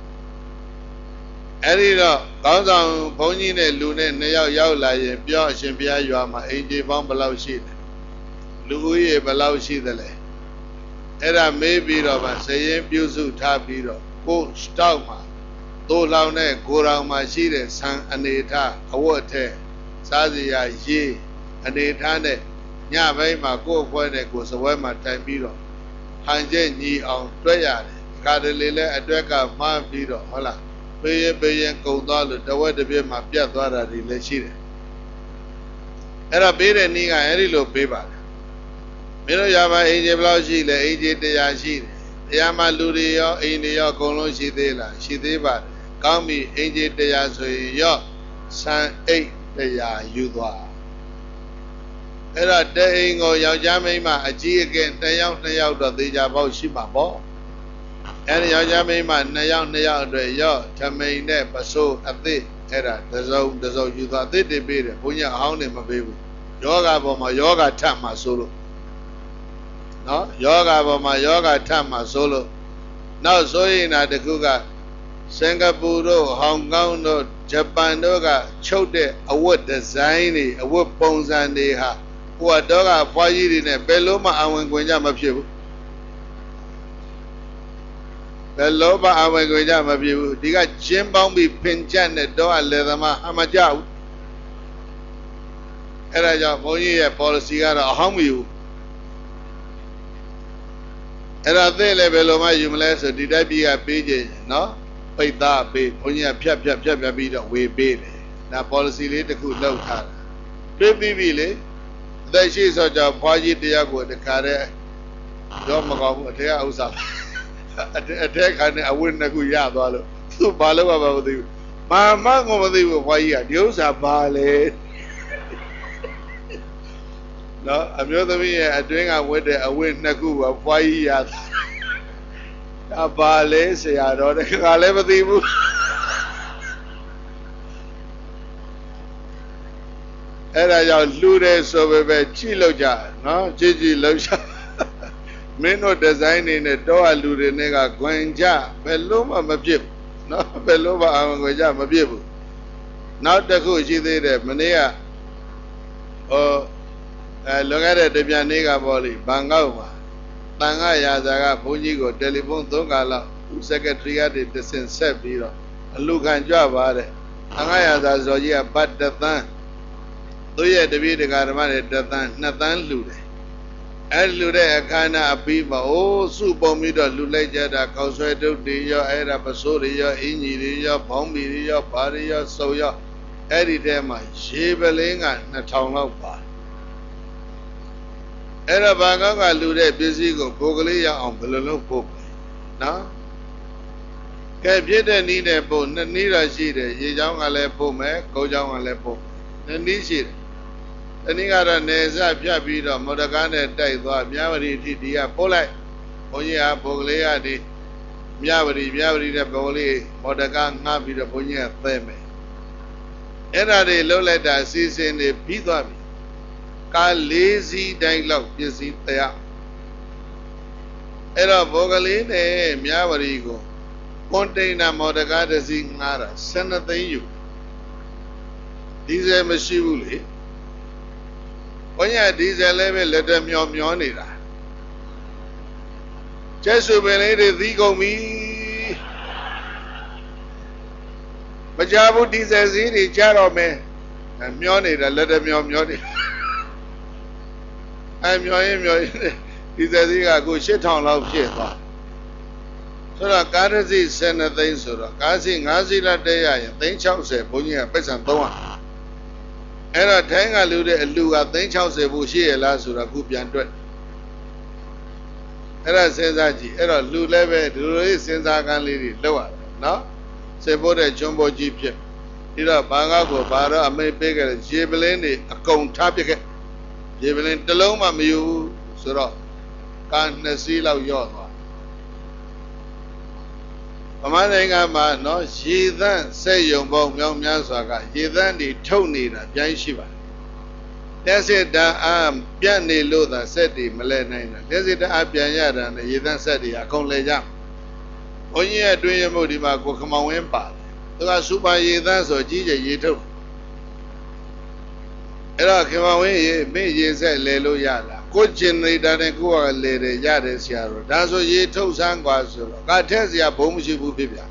အဲ့ဒီတော့ခေါင်းဆောင်ဘုန်းကြီးနဲ့လူနဲ့နှစ်ယောက်ရောက်လာရင်ပြောအရှင်ဘုရားရွာမှာအိမ်ကြီးပေါင်းဘယ်လောက်ရှိတယ်လူဦးရေဘယ်လောက်ရှိသလဲအဲ့ဒါမေးပြီးတော့မှစရင်ပြုစုထားပြီးတော့ကိုစတောက်မှာသို့လောင်တဲ့ကိုရောင်မှာရှိတဲ့ဆံအနေထားအဝတ်ထဲစားစရာရေးအနေထားနဲ့ညဘက်မှာကိုယ်ဖွဲတဲ့ကိုစပွဲမှာတိုင်ပြီးတော့ဟန်ကျက်ညီအောင်တွဲရတယ်ခါတလေလဲအတွက်ကမှားပြီးတော့ဟုတ်လားပေးရပေးရင်ကုံသွားလို့တဝက်တစ်ပြည့်မှာပြတ်သွားတာတွေလည်းရှိတယ်အဲ့တော့ပေးတဲ့နည်းကအဲ့ဒီလိုပေးပါတယ်မင်းတို့ရပါအင်ဂျီဘယ်လောက်ရှိလဲအင်ဂျီတရားရှိတယ် Yama Luri yo, India, Kolo Shidela, Shidiba, Kami, Inji Deyasu yo, San eight Deya Yudwa. Era Daying or Yajamima, a G again, Nayang Nayang of the Jabo Shimabo. And Yajamima, Nayang Nayang de Yo, Tamane, Paso, at the Era, the zone, the zone you thought they debated, Punya Hounding my baby. Yoga Boma, Yoga Tama solo. No, Yoga Boma, Yoga Tama solo. Now, so in at the Kuga, Singapore, Hong Kong, Japan, Doga, Chote, a wood design, a wood bones and they have. Who are dog for you in a Beloma and Gwinjam of you. Beloma and Gwinjam of you. They got Jim Bombi Pinchan, the door, Leatherma, Hamajau. Eraja, Moya policy got a home you. Era de Beloma, you molest, did I be a page? No? Pay that bait, Ponya Pia Pia Pia beat away bait. Now policy later could low car. Baby Ville. That she is such a party Diago, the carrier. Don't make a house up. Attack and I wouldn't a good yard, Balo. So Balo about you. My man over there were why you are ballet. No, I'm the other way doing a wedding, a win Nagu of why you are. A ballet, say I don't know. I'll ever do. Era ya lure so bebe chiloja, no, Gigi loja. Meno designing a door lure nega gwenja, beloma mabib, no, beloma amangwaja mabib. Now the Kuji de Manea or Logare de Bianega Boli, Bangauma, Tanga Yazaga, Pujigo, telephone Tongala, secretary at the Sense Biro, look and job at it. Tanga Yazazoya, but the thing. Toya the way the Garman Nathan Nathan Lude. And Lude a kind of people, oh, Supermido, Luleja, the Coswedo, Dia, Era Pasoria, Injiria, Pombiria, Paria, Soya, Eritema, Shiveling, and Natown Lopa. Era Banga Lude, busy go, Pogolia on Pelolo Pope. Now, Captain need a bone, Nira sheet, Yajang Aleppo, Kojang Aleppo, and this year. Any other Neza Piabida, Modagana, Daiva, Miavari, Dia, Polai, Ponya, Poglia, the Miavari, Miavari, the Poli, Modagan, Nabi, the Ponya, Theme. Era de Loleta season the Pizami. Car lazy dialogue, busy there. Era Vogalin, eh, Miavarigo. Contain a Modagada Zingara, Senator you. These are Mashivuli. When you these eleven let them your mionida. Just to believe the go me. But you have these as in each other, man. And mionida, let them your mionida. I'm your aim, these as I go shit on love shit. So the Kadasi send a thing so the Kasi Nazila day, I think Chelsea, Punya, Pesan Toa. Era Tanga Lude, Luga, think Chelsea, Bushi, Lasura, Kupian Dwet. Era Senzaji, Era Luleve, Lule, Senzagan lady, lower. No? Say both a jumbo jeep. Ira Bangago, Bara, a may bigger, Jibelin, a cone topic. Jibelin, the Loma, Mew, Sura. Can't see love your. Amananga no, she then say young bone, young Yansaga, he then the Tony, Janshiva. That's it that I'm Piani Luther, said the Malena. That's it that I'm Pianyada, and he then said the Akon Jam. Only a doing a Modima go come on Wimpa. Look at Super Yedans or Gigi Yito. Era came away, me, ye said Lelo Yada. Coaching they done go a lady Yadis Yarrow. That's what ye told Sanguazo. God tells you a Bomushibu Bibia.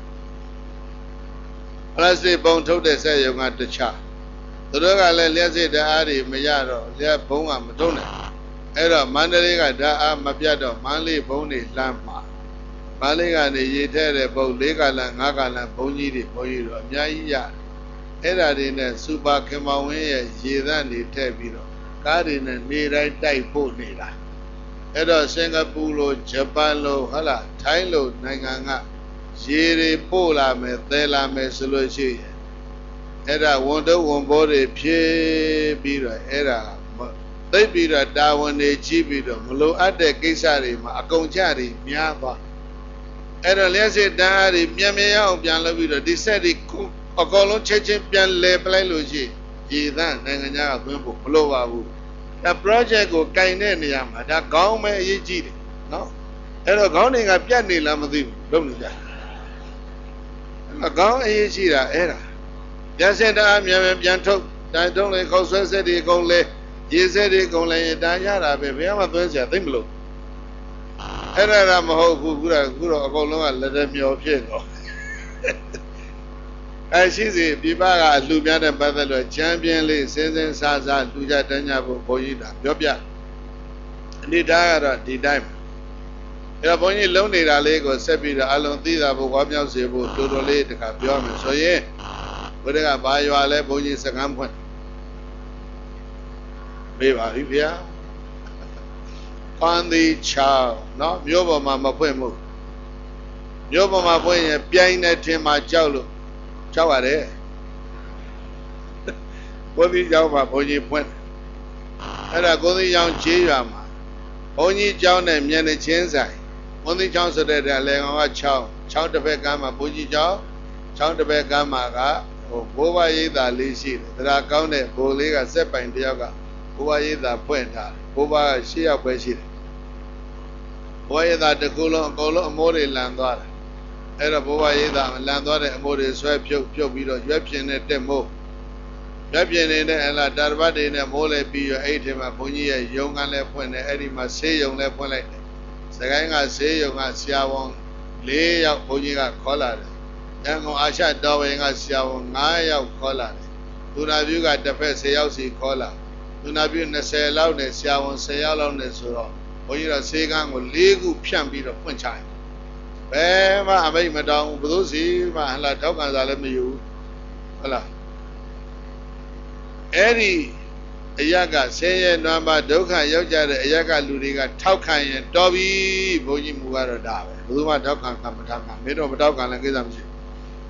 Last day, Bone told they say you got the chart. The dog I let say the Adi Mayaro, Lea Bonga Madonna. Era Mandaliga da Mapiado, Manly Bony Lampa. Maliga the Yetere, Bo Lega Langagala, Boni, Boyro, Yaya. Era in a super Kamawe, Yedan, the Tebiro. Garden and near I die poor neither. အဲ့တော့စင်ကာပူလိုဂျပန်လိုဟုတ်လားထိုင်းလိုနိုင်ငံကရေတွေပို့လာမယ်သယ်လာမယ်ဆိုလို့ရှိရင်အဲ့ဒါဝန်တော့ဝန်ဘောတွေဖြည့်ပြီးတော့အဲ့ဒါသိပြီးတော့တာဝန်တွေကြီးပြီးတော့မလိုအပ်တဲ့ကိစ္စတွေမှာအကုန်ချတွေများသွားအဲ့တော့လျှက်စစ်တန်းအားတွေမြန်မြန်အောင်ပြန်လုပ်ပြီးတော့ဒီဆက်တွေအကုန်လုံးချက်ချင်းပြန်လဲပလိုက်လို့ရှိရေသန့်နိုင်ငံခြားကသွင်းဖို့မလိုပါဘူးဒါ project ကိုကင်တဲ့နေရာမှာဒါခေါင်းပဲအရေးကြီးတယ်နော်အဲ့တော့ခေါင်းတွေကပြတ်နေလားမသိဘူးလုပ်နေကြအဲ့ခေါင်းအရေးကြီးတာအဲ့ဒါလျှက်စစ်တန်းအားမြန်မြန်ပြန်ထုတ်တိုင်တုံးလေခေါက်ဆွဲဆက်တွေအကုန်လဲရေစက်တွေကုန်လည်းတားရတာပဲဘယ်မှသွင်းစရာသိမလို့အဲ့ဒါကမဟုတ်ဘူးခုတော့ခုတော့အကုန်လုံးကလက်တမျောဖြစ်တော့အဲရှိစီပြပကအလှများတဲ့ပတ်သက်လို့ချမ်းပြင်းလေးစင်းစင်းစားစားလူကြတန်းကြဖို့ဘုန်းကြီးတာပြောပြအနေထားကတော့ဒီတိုင်းအဲ့တော့ဘုန်းကြီးလုံးနေတာလေးကိုဆက်ပြီးတော့အလုံးသိတာဖို့ဝါမြောက်စေဖို့တော်တော်လေးတခါပြောမယ်ဆိုရင်ဘုရားကဘာရွာလဲဘုန်းကြီးစကမ်းဖွင့်မေးပါပြီဗျာပန်းသီချောင်းเนาะမြို့ပေါ်မှာမဖွင့်ဘူးမြို့ပေါ်မှာဖွင့်ရင်ပြိုင်တဲ့ထင်မှာကြောက်လို့ကြောက်ရတယ်ကိုသီချောင်းမှာဘုန်းကြီးဖွင့်အဲ့ဒါကိုသီချောင်းကျေးရွာမှာဘုန်းကြီးကျောင်းနဲ့မျက်နှာချင်းဆိုင်ကိုသီချောင်းဆိုတဲ့လေကောင်ကချောင်းချောင်းတစ်ဖက်ကမ်းမှာဘုန်းကြီးကျောင်းချောင်းတစ်ဖက်ကမ်းမှာကဟိုဘိုးဘရိပ်သာလေးရှိတယ်ဒါကောင်းတဲ့ဘိုးလေးကစက်ပိုင်တယောက်ကဘိုးဘရိပ်သာဖွင့်ထားဘိုးဘကရှေ့ရောက်ပဲရှိတယ်ဘိုးဘရိပ်သာတစ်ခုလုံးအကုန်လုံးအမိုးတွေလန်သွားတယ်အဲ့တော့ဘိုးဘရိပ်သာလန်သွားတဲ့အမိုးတွေဆွဲဖြုတ်ဖြုတ်ပြီးတော့ရွက်ပြင်းတဲ့တက်မိုးရွက်ပြင်းနေတဲ့အလားတာပတ်တွေနဲ့မိုးလဲပြီးရောအဲ့ဒီမှာဘုန်းကြီးရဲ့ယုံကလည်းဖွင့်တယ်အဲ့ဒီမှာဆေးယုံလည်းဖွင့်လိုက်တယ်စကိုင်းကဆေးယုံကဆရာဝန်၄ယောက်ဘုန်းကြီးကခေါ်လာတယ်ရန်ကုန်အာရှတော်ဝင်ကဆရာဝန်၅ယောက်ခေါ်လာတယ်သူနာပြုကတစ်ဖက်၁၀ယောက်စီခေါ်လာသူနာပြု၂၀လောက်နဲ့ဆရာဝန်၁၀ယောက်လောက်နဲ့ဆိုတော့ဘုန်းကြီးကဆေးကန်းကို၄ခုဖြန့်ပြီးတော့ဖွင့်ချတယ်ဘယ်မှအမိတ်မတောင်းဘူးဘယ်သူစီမှဟလာထောက်ခံစာလည်းမယူဘူးဟုတ်လားအဲ့ဒီအရက်ကဆင်းရဲနွမ်းပါဒုက္ခရောက်ကြတဲ့အရက်ကလူတွေကထောက်ခံရင်တော်ပြီဘုန်းကြီးမူကတော့ဒါပဲဘယ်သူမှထောက်ခံခံမထောက်ခံမင်းတို့မထောက်ခံလည်းကိစ္စမရှိဘူး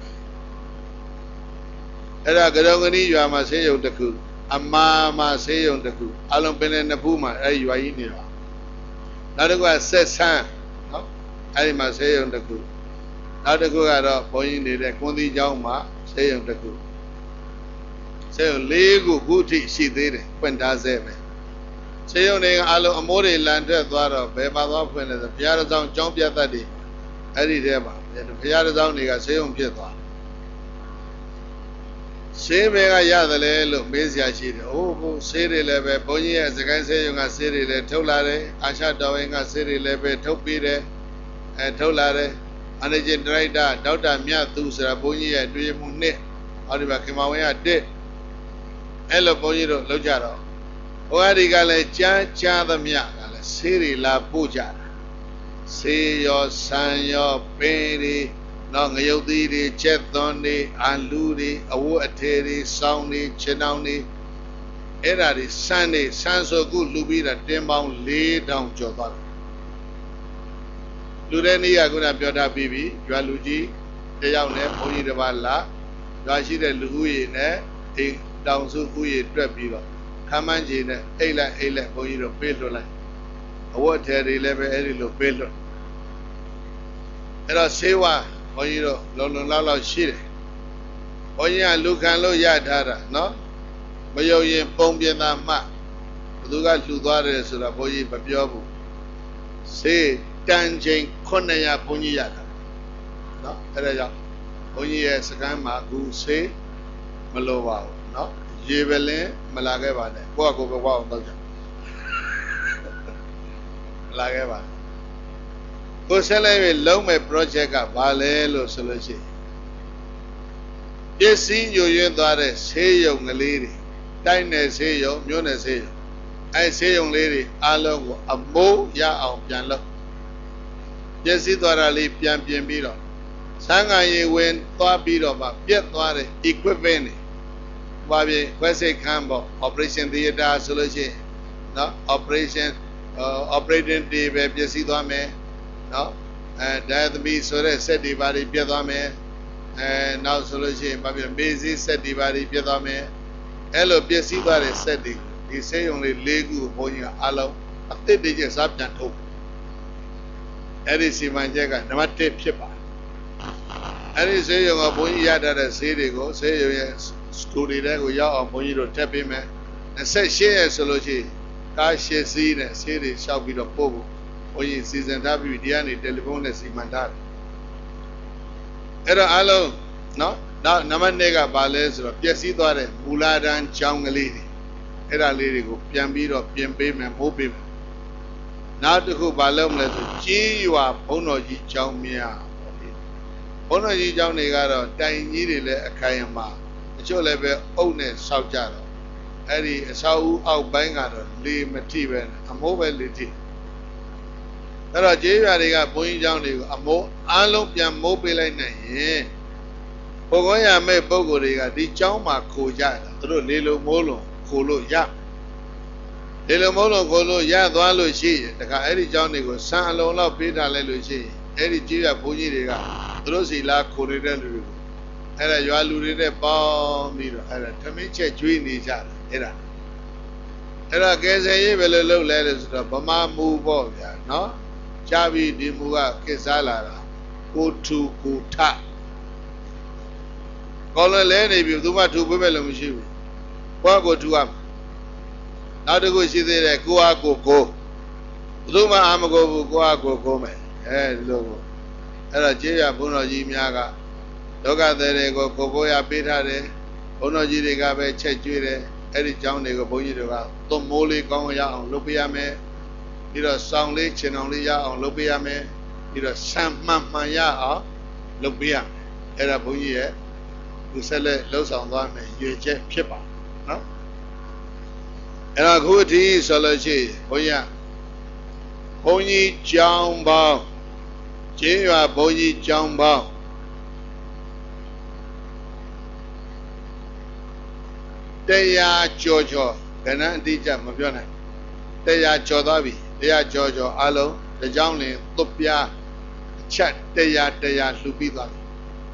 အဲ့ဒါကရုံကနီးရွာမှာဆေးရုံတစ်ခုအမားမှာဆေးရုံတစ်ခုအလုံးပင်လည်းနှစ်ဖူးမှာအဲ့ဒီရွာကြီးနေပါနောက်တစ်ခုကဆက်ဆန်းနော်အဲ့ဒီမှာဆေးရုံတစ်ခုနောက်တစ်ခုကတော့ဘုန်းကြီးနေတဲ့ကွန်သီကျောင်းမှာဆေးရုံတစ်ခုဆေးရုံ၄ခုခုထိရှိသေးတယ်ဖွင့်ထားဆဲပဲဆေးရုံတွေကအလုံးအမိုးတွေလန်ထွက်သွားတော့ဘယ်မှာသွားဖွင့်လဲဆိုဘုရားတော်ဆောင်ကျောင်းပြတ်တတ်တွေအဲ့ဒီထဲမှာဘုရားတော်ဆောင်တွေကဆေးရုံဖြစ်သွားဆေးဘယ်ကရတယ်လဲလို့မေးစရာရှိတယ်။အိုးဘုဆေးတွေလည်းပဲဘုန်းကြီးရဲ့စကိုင်းဆေးရုံကဆေးတွေလည်းထုတ်လာတယ်။အာရှတော်ဝင်ကဆေးတွေလည်းပဲထုတ်ပြီးတယ်။အဲထုတ်လာတယ်။အန်ဂျင်ဒရိုက်တာဒေါက်တာမြတ်သူဆိုတာဘုန်းကြီးရဲ့တွေ့မှုနှစ်ဟောဒီမှာခင်မဝင်းကတစ်အဲ့လိုဘုန်းကြီးတို့လောက်ကြတော့ဟိုအဒီကလည်းကြားကြားသမျှကလည်းဆေးတွေလာပို့ကြတာ။ဆေးရောဆန်ရောပင်တွေနော်ငရုတ်သီးတွေချက်သွန်းတွေအာလူတွေအဝတ်အထည်တွေစောင်းတွေခြေနှောင်းတွေအဲ့ဒါတွေစမ်းတွေစမ်းဆိုခုလူပြီးတာတင်းပေါင်း၄တောင်ကျော်သွားတယ်လူတဲ့နေ့ကခုနပြောထားပြီးပြီရွာလူကြီးတယောက်နဲ့ဘုန်းကြီးတစ်ပါးလာရွာရှိတဲ့လူဦးရေနဲ့အိမ်တောင်စုဦးရေတွက်ပြီးတော့ခမ်းမန်းကြီးနဲ့အိတ်လိုက်အိတ်လိုက်ဘုန်းကြီးတို့ပေးလွတ်လိုက်အဝတ်အထည်တွေလည်းပဲအဲ့ဒီလိုပေးလွတ်အဲ့တော့ဆေးဝါးဘုန်းကြီးတို့လုံလုံလောက်လောက်ရှိတယ်ဘုန်းကြီးကလူခံလို့ရထားတာနော်မယုံရင်ပုံပြင်သာမှဘသူကလှူသွားတယ်ဆိုတော့ဘုန်းကြီးမပြောဘူးစေတန်ချိန်ခုနှစ်ရာဘုန်းကြီးရတာနော်အဲ့ဒါကြောင့်ဘုန်းကြီးရဲ့စကမ်းမှာအခုစေမလိုပါဘူးနော်ရေပလင်းမလာခဲ့ပါနဲ့ကိုယ့်အကိုယ်ပဲဝအောင်တော့ကြမလာခဲ့ပါကိုဆက်လိုက်ပြီးလုံးမဲ့ project ကဘာလဲလို့ဆိုလို့ရှိရင်ပစ္စည်းညွှန်ရင်းသွားတဲ့ဆေးရုံကလေးတွေတိုက်နယ်ဆေးရုံမြို့နယ်ဆေးရုံအဲဆေးရုံလေးတွေအားလုံးကိုအမိုးရအောင်ပြန်လုပ်ပစ္စည်းသွားတာလေးပြန်ပြင်ပြီးတော့ဆန်းကန်ရီဝင်သွားပြီးတော့မှပြက်သွားတဲ့ equipment တွေဘာဖြစ်ခွဲစိတ်ခန်းပေါ့ operation theater ဆိုလို့ရှိရင်နော် operation operating တွေပဲပြည့်စည်သွားမယ်နော်အဲ diathemy ဆိုတဲ့ set တွေပါပြတ်သွားမယ်အဲနောက်ဆိုလို့ရှိရင်ဘာဖြစ်လဲမေးစည်း set တွေပါပြတ်သွားမယ်အဲ့လိုပြည့်စည်သွားတဲ့ set တွေဒီဆေးရုံလေး၄ခုကိုဘုန်းကြီးကအလုံးအသစ်တည်းကျစားပြန်ထုတ်အဲ့ဒီစီမံချက်ကနံပါတ်၁ဖြစ်ပါအဲ့ဒီဆေးရုံကဘုန်းကြီးရတတ်တဲ့ဆေးတွေကိုဆေးရုံရဲ့စတူဒီတွေကိုရောက်အောင်ဘုန်းကြီးတို့ထပ်ပေးမယ်၂၈ရက်ဆိုလို့ရှိရင်ကားရှစ်စီးနဲ့ဆေးတွေလျှောက်ပြီးတော့ပို့ဖို့ဘုန်းကြီးစီစဉ်ထားပြီးဒီကနေတယ်လီဖုန်းနဲ့စီမံထားတယ်အဲ့တော့အားလုံးနော်နောက်နံပါတ်၂ကဘာလဲဆိုတော့ပျက်စီးသွားတဲ့မူလာတန်းကြောင်းကလေးတွေအဲ့ဒါလေးတွေကိုပြန်ပြီးတော့ပြင်ပေးမယ်မိုးပေးမယ်နောက်တစ်ခုဘာလုပ်မလဲဆိုကြေးရွာဘုံတော်ကြီးကျောင်းများဘုံတော်ကြီးကျောင်းတွေကတော့တိုင်ကြီးတွေလည်းအခိုင်အမာတချို့လည်းပဲအုပ်နဲ့ဆောက်ကြတော့အဲ့ဒီအဆောက်အဦအောက်ပိုင်းကတော့လေမထိပဲအမိုးပဲလေထိအဲ့တော့ကြေးရွာတွေကဘုန်းကြီးကျောင်းတွေကိုအမိုးအားလုံးပြန်မိုးပေးလိုက်နိုင်ရင်ဘုံကောရမဲ့ပုံကိုယ်တွေကဒီကျောင်းမှာခိုကြတာသူတို့လေလုံးမိုးလုံးခိုလို့ရလေလုံးမိုးလုံးခိုလို့ရသွားလို့ရှိရင်တခါအဲ့ဒီကျောင်းတွေကိုဆန်အလုံးလောက်ပေးထားလိုက်လို့ရှိရင်အဲ့ဒီကြေးရွာဘုန်းကြီးတွေကသူတို့စီလာခိုနေတဲ့လူတွေကိုအဲ့ဒါရွာလူတွေနဲ့ပေါင်းပြီးတော့အဲ့ဒါထမင်းချက်ကျွေးနေကြတယ်အဲ့ဒါအဲ့ဒါကဲဆယ်ရေးပဲလို့လုပ်လဲလို့ဆိုတော့ဗမာမူပေါ့ဗျာနော်ကြားပြီးဒီမူကကိစ္စလာတာကိုထူကိုထကောင်းလဲနေပြီသူမှထူပေးမယ်လို့မရှိဘူးကိုကကိုထူရနောက်တစ်ခုရှိသေးတယ်ကိုအားကိုကိုဘယ်သူမှအာမကိုဘူးကိုအားကိုကိုမယ်အဲဒီလိုအဲ့တော့ကျေးရဘုန်းတော်ကြီးများကဒုက္ခသည်တွေကိုကိုကိုရပေးထားတယ်ဘုန်းတော်ကြီးတွေကပဲချက်ကျွေးတယ်အဲ့ဒီကျောင်းတွေကိုဘုန်းကြီးတွေကသွမိုးလေးကောင်းရအောင်လုပ်ပေးရမယ်ပြီးတော့စောင်းလေးခြင်အောင်လေးရအောင်လုပ်ပေးရမယ်ပြီးတော့ဆံမှန်မှန်ရအောင်လုပ်ပေးရမယ်အဲ့ဒါဘုန်းကြီးရဲ့သူဆက်လက်လှုပ်ဆောင်သွားမယ်ရွေချက်ဖြစ်ပါနော်အဲ့တော့ခုအထိဆိုလို့ရှိရင်ဘုန်းကြီးဘုန်းကြီးကျောင်းပေါင်းကျေးရွာဘုန်းကြီးကျောင်းပေါင်းတရားကျော်ကျော်ခဏအတိအကျမပြောနိုင်တရားကျော်သွားပြီတရားကျော်ကျော်အလုံးတကြောင်းလင်သွပ်ပြားချက်တရားတရားလှူပြီးသွားပြီ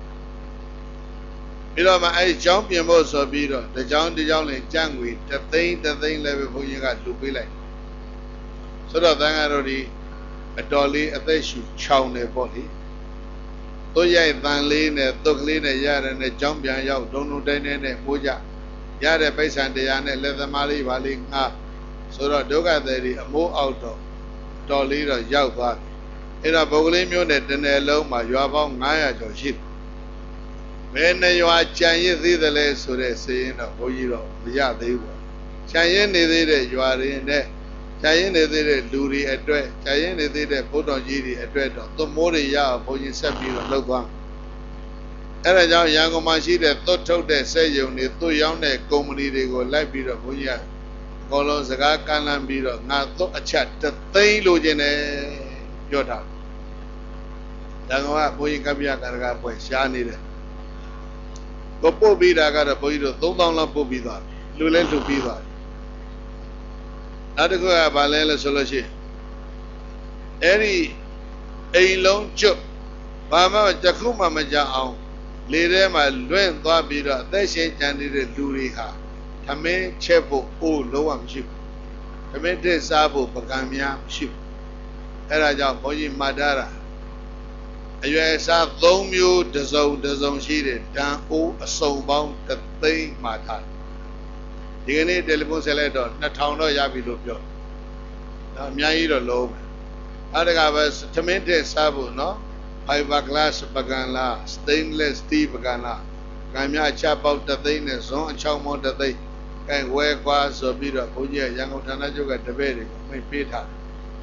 ပြီးတော့မှအဲဒီကျောင်းပြင်ဖို့ဆိုပြီးတော့တကြောင်းတကြောင်းလင်ကြံ့ငွေတသိန်းတသိန်းလည်းပဲဘုန်းကြီးကလှူပေးလိုက်ဆိုတော့တန်ဃာတော်ဒီအတော်လေးအသက်ရှူချောင်းနေပေါ့လေသူ့ရိုက်တန်လေးနဲ့သွက်ကလေးနဲ့ရရတဲ့ကျောင်းပြန်ရောက်ဒုံဒုံတိုင်းတိုင်းနဲ့မိုးကြရတဲ့ပိဿံတရားနဲ့လက်သမားလေးပါလေးငါဆိုတော့ဒုက္ခသည်တွေအမိုးအောက်တော့တော်လေးတော့ရောက်သွားပြီအဲ့တော့ဘုတ်ကလေးမျိုးနဲ့တနယ်လုံးမှာရွာပေါင်း၅ရာကျော်ရှိတယ်ဘယ်နှရွာကြံရစ်သေးတယ်လဲဆိုတဲ့စည်ရင်တော့ဘုန်းကြီးတော့မရသေးဘူးကြံရစ်နေသေးတဲ့ရွာတွေနဲ့ကြံရစ်နေသေးတဲ့လူတွေအတွက်ကြံရစ်နေသေးတဲ့ဘုဒ္ဓကြီးတွေအတွက်တော့သွမိုးတွေရအောင်ဘုန်းကြီးဆက်ပြီးတော့လုပ်သွားအဲ့ဒါကြောင့်ရန်ကုန်မှာရှိတဲ့သွတ်ထုတ်တဲ့စက်ရုံတွေသွတ်ရောင်းတဲ့ကုမ္ပဏီတွေကိုလိုက်ပြီးတော့ဘုန်းကြီးကအကုန်လုံးစကားကမ်းလှမ်းပြီးတော့ငါသွတ်အချက်တသိန်းလိုချင်တယ်ပြောထားတယ်ဒါကဘုန်းကြီးကပြကာရကပွဲရှားနေတယ်ကိုပို့ပြီးတာကတော့ဘုန်းကြီးတို့သုံးသောင်းလောက်ပို့ပြီးသွားပြီလူလဲလှုပ်ပြီးသွားပြီနောက်တစ်ခုကဘာလဲလဲဆိုလို့ရှိရင်အဲ့ဒီအိမ်လုံးကျွတ်ဘာမှတခုမှမကြအောင်လေထဲမှာလွင့်သွားပြီးတော့အသက်ရှင်ကြံနေတဲ့လူတွေဟာသမင်းချက်ဖို့အိုးလုံးဝမရှိဘူးသမင်းတစ်စားဖို့ပကံများမရှိဘူးအဲ့ဒါကြောင့်ဘုန်းကြီးမှတ်ထားတာအရွယ်စားသုံးမျိုးတစ်စုံတစ်စုံရှိတဲ့ဓာန်အိုးအစုံပေါင်းတစ်သိန်းမှထားဒီကနေ့တယ်လီဖုန်းဆက်လိုက်တော့နှစ်ထောင်တော့ရပြီလို့ပြောတော့အများကြီးတော့လုံးမယ်အဲ့ဒါကပဲသမင်းတစ်စားဖို့နော်fiber glass ပကံလား stainless steel ပကံလားကံမြချပေါက်တသိန်းနဲ့ဇွန်အချောင်းမောတသိန်းအဲဝဲကွာဆိုပြီးတော့ဘုန်းကြီးရန်ကုန်ဌာနချုပ်ကတပည့်တွေကိုမိတ်ပေးထားတယ်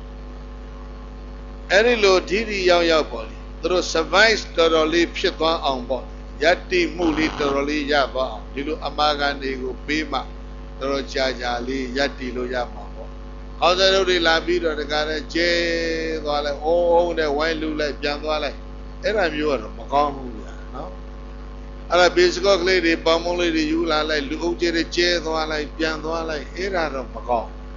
အဲ့ဒီလိုဓိဓိရောက်ရောက်ပေါ့လေသူတို့ survive တော်တော်လေးဖြစ်သွားအောင်ပေါ့ယတ္တိမှုလေးတော်တော်လေးရသွားအောင်ဒီလိုအမာခံတွေကိုပေးမှတော်တော်ကြာကြာလေးယတ္တိလို့ရမှာပေါ့ဟောစရုပ်တွေလာပြီးတော့တကားနဲ့ကျဲသွားလိုက်အိုးအိုးနဲ့ဝိုင်းလူလိုက်ပြန်သွားလိုက်အဲ့ဒါမျိုးကတော့မကောင်းဘူးဗျာနော်အဲ့ဒါဘေစကော့ကလေးတွေပေါင်းမုံလေးတွေယူလာလိုက်လူအုပ်ကျဲတွေကျဲသွားလိုက်ပြန်သွားလိုက်အဲ့ဒါတော့မကောင်း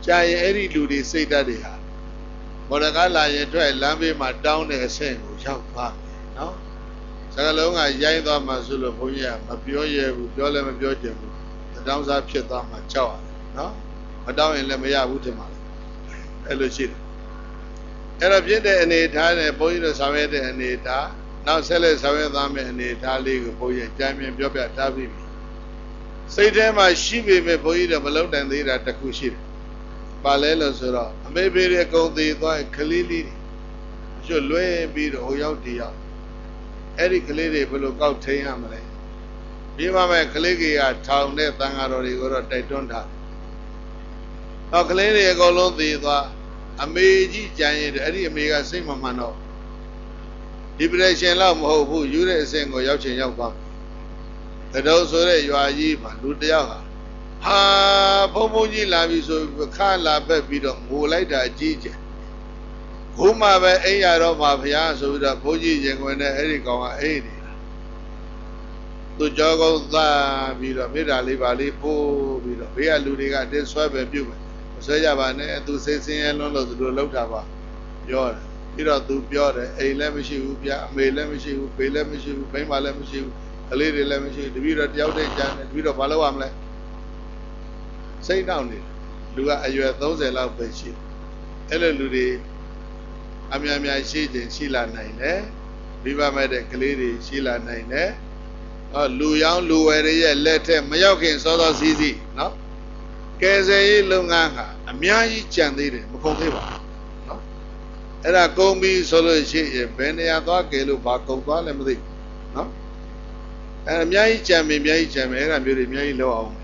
ကြာရင်အဲ့ဒီလူတွေစိတ်ဓာတ်တွေဟာမော်ဒကာလာရင်အတွက်လမ်းဘေးမှာတောင်းတဲ့အဆင့်ကိုရောက်သွားမယ်နော်စကလုံးကရိုင်းသွားမှဆိုလို့ဘုန်းကြီးကမပြောရဘူးပြောလည်းမပြောချင်ဘူးတောင်းစားဖြစ်သွားမှကြောက်ရတယ်နော်မတောင်းရင်လည်းမရဘူးထင်ပါလေအဲ့လိုရှိတယ်အဲ့တော့ဖြစ်တဲ့အနေထားနဲ့ဘုန်းကြီးတို့ဆောင်ရွက်တဲ့အနေထားနောက်ဆက်လက်ဆောင်ရွက်သွားမယ့်အနေထားလေးကိုဘုန်းကြီးအကြံဉာဏ်ပြောပြထားပြီးပြီစိတ်ထဲမှာရှိပေမဲ့ဘုန်းကြီးတို့မလုံးတန်သေးတာတစ်ခုရှိတယ်ပါလဲလို့ဆိုတော့အမေဖေရဲ့ကုံသေးသွားခလေးလေးကျွတ်လွဲပြီးတော့ဟိုရောက်တည်ရောက်အဲ့ဒီကလေးတွေဘယ်လိုကောက်ထိန်ရမလဲဒီမှာမဲ့ကလေးကြီးကထောင်တဲ့တန်ဃာတော်တွေကိုတော့တိုက်တွန်းထားတော့ကလေးတွေအကုန်လုံးသေးသွားအမေကြီးကြံရည်အဲ့ဒီအမေကစိတ်မမှန်တော့ဒီပရက်ရှင်လောက်မဟုတ်ဘူးယူတဲ့အဆင့်ကိုရောက်ချင်ရောက်သွားတတော်ဆိုတဲ့ရွာကြီးမှာလူတယောက်ဟာဟာဘုံဘုံကြီးလာပြီဆိုခါလာပက်ပြီးတော့ငိုလိုက်တာအကြီးကျယ်ခုမှပဲအိမ်ရတော့မှာဘုရားဆိုပြီးတော့ဘုန်းကြီးရင်ခွင်နဲ့အဲ့ဒီကောင်ကအိမ်နေတာသူကြောကုန်းသားပြီးတော့မေတ္တာလေးပါလေးပို့ပြီးတော့ဘေးကလူတွေကတင်းဆွဲပဲပြုတ်မယ်မဆွဲကြပါနဲ့သူစိတ်ဆင်းရဲလွန်းလို့သူတို့လှုပ်တာပါပြောတယ်ပြီးတော့သူပြောတယ်အိမ်လည်းမရှိဘူးဗျအမေလည်းမရှိဘူးဖေလည်းမရှိဘူးဘိန်းမလည်းမရှိဘူးကလေးတွေလည်းမရှိဘူးတပည့်တော်တယောက်တည်းကြမ်းတယ်တပည့်တော်ဘာလုပ်ရမလဲစိတ်နှောင့်နေလူကအရွယ်သုံးဆယ်လောက်ပဲရှိအဲ့လိုလူတွေအများများရှိခြင်းရှိလာနိုင်တယ်မိဘမဲ့တဲ့ကလေးတွေရှိလာနိုင်တယ်ဟောလူရောင်းလူဝယ်တွေရဲ့လက်ထက်မရောက်ခင်စောစောစီးစီးနော်ကယ်ဆယ်ရေးလုပ်ငန်းဟာအများကြီးကြံသေးတယ်မကုန်သေးပါဘူးနော်အဲ့ဒါကုန်ပြီဆိုလို့ရှိရင်ဘယ်နေရာသွားကယ်လို့ဘာကုန်သွားလဲမသိနော်အဲ့အများကြီးကြံပြီအများကြီးကြံပြီအဲ့ဒါမျိုးတွေအများကြီးလောက်အောင်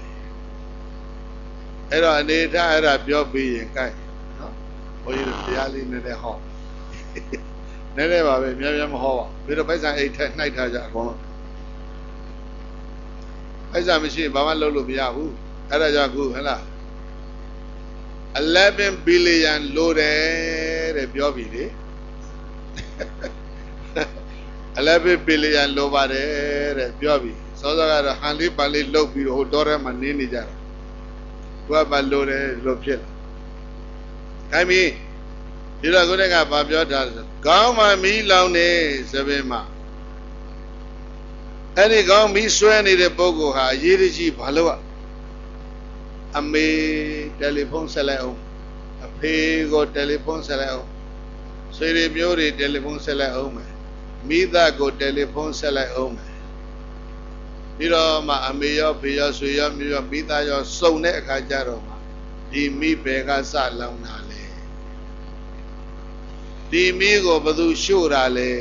အဲ့တော့အနေထားအဲ့ဒါပြောပြီးရင်ကြိုက်နော်ဘုန်းကြီးတို့တရားလေးနည်းနည်းဟောနည်းနည်းပါပဲများများမဟောပါပြီးတော့ပိုက်ဆံအိတ်ထက်နှိုက်ထားကြအကုန်လုံးပိုက်ဆံမရှိဘာမှလုပ်လို့မရဘူးအဲ့ဒါကြောင့်ခုဟဲ့လားeleven billion လိုတယ်တဲ့ပြောပြီလေeleven billion လိုပါတယ်တဲ့ပြောပြီစောစောကတော့ဟန်လေးပန်လေးလုတ်ပြီးတော့ဟိုတောထဲမှာနင်းနေကြတာဘုရားပါလိုတယ်လို့ဖြစ်လာခိုင်းပြီဒီတော့ကိုယ်ကဘာပြောတာလဲကောင်းမှမီးလောင်နေသဘင်မှာအဲ့ဒီကောင်းမီးဆွဲနေတဲ့ပုဂ္ဂိုလ်ဟာအရေးကြီးဘာလို့အမေတယ်လီဖုန်းဆက်လိုက်အောင်အဖေကိုတယ်လီဖုန်းဆက်လိုက်အောင်ဆွေတွေမျိုးတွေတယ်လီဖုန်းဆက်လိုက်အောင်မယ်မိသားကိုတယ်လီဖုန်းဆက်လိုက်အောင်မယ်ပြီးတော့မှအမေရောဖေရောဆွေရောမျိုးရောမိသားရောစုံတဲ့အခါကျတော့မှဒီမိဘကစလောင်တာလေဒီမိကိုဘသူရှို့တာလဲ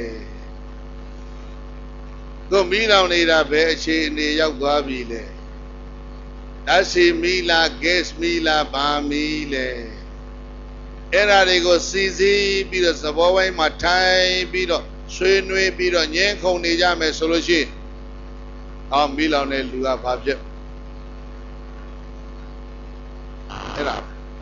ကိုမိလောင်နေတာဘယ်အခြေအနေရောက်သွားပြီလဲဓာတ်စီမီလာဂက်စ်မီလာဘာမီလဲအဲ့ဓာတွေကိုစီစီပြီးတော့သဘောဝိုင်းမှာထိုင်ပြီးတော့ဆွေးနွေးပြီးတော့ညှင်းခုန်နေကြမယ်ဆိုလို့ရှိရင်အော်မီလောင်တဲ့လူကဘာဖြစ်အဲ့ဒါ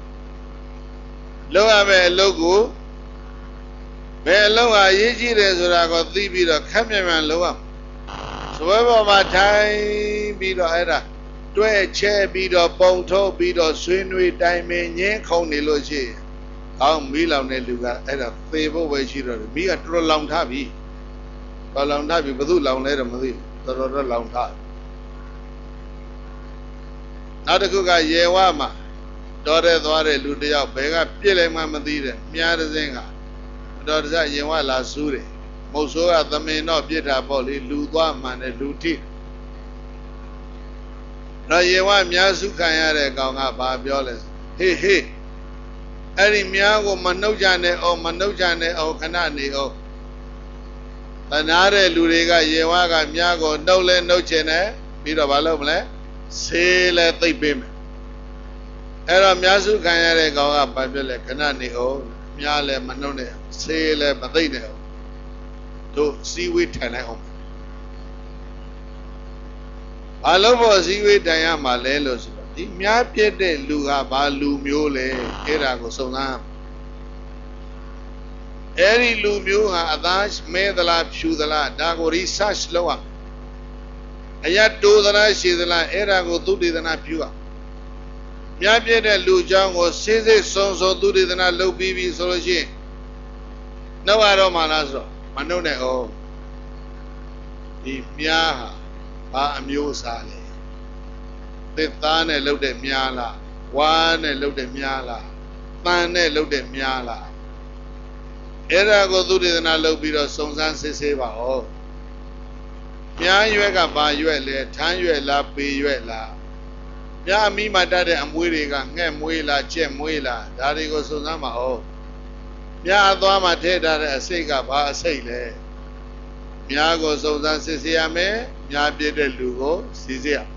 လောက်ရမယ်အလုပ်ကိုဘယ်အလုပ်ဟာရေးကြည့်တယ်ဆိုတာကိုသိပြီးတော့ခက်မြန်မြန်လုပ်ရစပွဲပေါ်မှာထိုင်ပြီးတော့အဲ့ဒါတွဲချဲပြီးတော့ပုံထုတ်ပြီးတော့ဆွေးနွေးတိုင်ပင်ညင်းခုန်နေလို့ရှိရင်အော်မီလောင်တဲ့လူကအဲ့ဒါသေဖို့ပဲရှိတော့တယ်မီးကတော်တော်လောင်ထားပြီတော်လောင်ထားပြီဘယ်သူလောင်လဲတော့မသိဘူးတော်တော်လောင်ထားနောက်တစ်ခုကရေဝမှာတော်တဲ့သွားတဲ့လူတယောက်ဘယ်ကပြစ်လိုက်မှမသိတဲ့မြားတဲ့စင်းကတော်တဆရင်ဝလာစူးတယ်မုတ်ဆိုးကသမင်တော့ပြစ်တာပေါ့လေလူသွားမှန်တယ်လူထိတော့ရင်ဝမြားစုခံရတဲ့ကောင်ကဘာပြောလဲဟေးဟေးအဲ့ဒီမြားကိုမနှုတ်ကြနဲ့အောင်မနှုတ်ကြနဲ့အောင်ခဏနေအောင်တနာတဲ့လူတွေကရေဝါကမြားကိုနှုတ်လဲနှုတ်ချင်တယ်ပြီးတော့ဘာလုပ်မလဲဆေးလဲသိပ်ပေးမယ်အဲ့တော့မြားစုခံရတဲ့ကောင်ကဘာပြောလဲခဏနေအောင်မြားလဲမနှုတ်နဲ့ဆေးလဲမသိနဲ့အောင်တို့စီဝေးထိုင်လိုက်အောင်ဘာလို့ဖို့စီဝေးတိုင်ရမှာလဲလို့ဆိုတော့ဒီမြားပြည့်တဲ့လူကဘာလူမျိုးလဲအဲ့ဒါကိုစုံစမ်းအဲ့ဒီလူမျိုးဟာအသားမဲသလားဖြူသလားဒါကို research လုပ်ရအရတိုးသလားရှည်သလားအဲ့ဒါကိုသုတေသနပြုရမြတ်ပြည့်တဲ့လူเจ้าကိုစိစိစုံစုံသူတေသနာလုပ်ပြီးပြီဆိုလို့ရှိရင်နှုတ်ရတော့မှလားဆိုတော့မနှုတ်နဲ့အောင်ဒီမြားဟာဘာအမျိုးအစားလဲသစ်သားနဲ့လုပ်တဲ့မြားလားဝါးနဲ့လုပ်တဲ့မြားလားတန်နဲ့လုပ်တဲ့မြားလားအဲ့ဒါကိုသူတေသနာလုပ်ပြီးတော့စုံစမ်းစစ်ဆေးပါဦးမြားရွက်ကဘာရွက်လဲထမ်းရွက်လားပေရွက်လားမြားအမိမတတ်တဲ့အမွေးတွေကငှက်မွေးလားကြက်မွေးလားဒါတွေကိုစုံစမ်းပါဦးမြားအသွားမှာထည့်ထားတဲ့အစိတ်ကဘာအစိတ်လဲမြားကိုစုံစမ်းစစ်ဆေးရမယ်မြားပြည့်တဲ့လူကိုစီစစ်ရ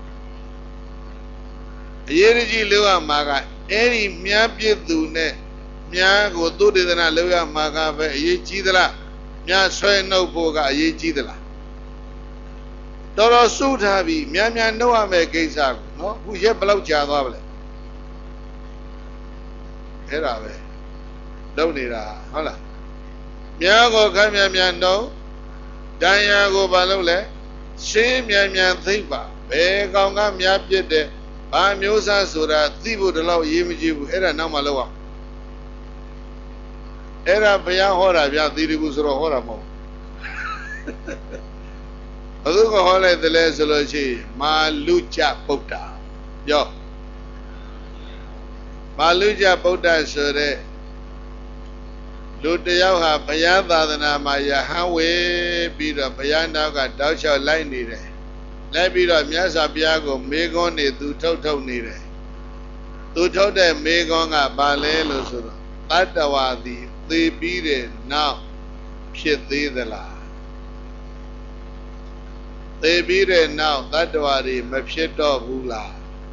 အရေးကြီးလို့ရမှာကအဲ့ဒီမြားပြည့်သူနဲ့မြားကိုသုတေသနလုပ်ရမှာကပဲအရေးကြီးသလားမြားဆွဲနှုတ်ဖို့ကအရေးကြီးသလားတော်တော်စုထားပြီးများများနှုတ်ရမယ်ကိစ္စကိုနော်အခုရက်ဘယ်လောက်ကြာသွားပါလဲအဲ့ဒါပဲလုပ်နေတာဟုတ်လားမြားကိုခမ်းများများနှုတ်တန်ရာကိုဘာလုပ်လဲရှင်းမြန်မြန်သိပါဘယ်ကောင်ကမြားပြစ်တဲ့ဘာမျိုးစားဆိုတာသိဖို့တလောက်ရေးမကြည့်ဘူးအဲ့ဒါနောက်မှလုပ်အောင်အဲ့ဒါဘုရားဟောတာဗျာသီရိပုဆိုတော့ဟောတာမဟုတ်ဘုသူကဟောလိုက်တယ်လဲဆိုလို့ရှိရင်မာလုကျဗုဒ္ဓပြောမာလုကျဗုဒ္ဓဆိုတဲ့လူတယောက်ဟာဘုရားသာသနာမှာယဟန်ဝေပြီးတော့ဘုရားနောက်ကတောက်လျှောက်လိုက်နေတယ်လိုက်ပြီးတော့မြတ်စွာဘုရားကိုမေခွန်းနေသူထုတ်ထုတ်နေတယ်သူထုတ်တဲ့မေခွန်းကဘာလဲလို့ဆိုတော့တတ္တဝါသည်သေပြီးတဲ့နောက်ဖြစ်သေးသလားသေပြီးတဲ့နောက်တတ္တဝါတွေမဖြစ်တော့ဘူးလား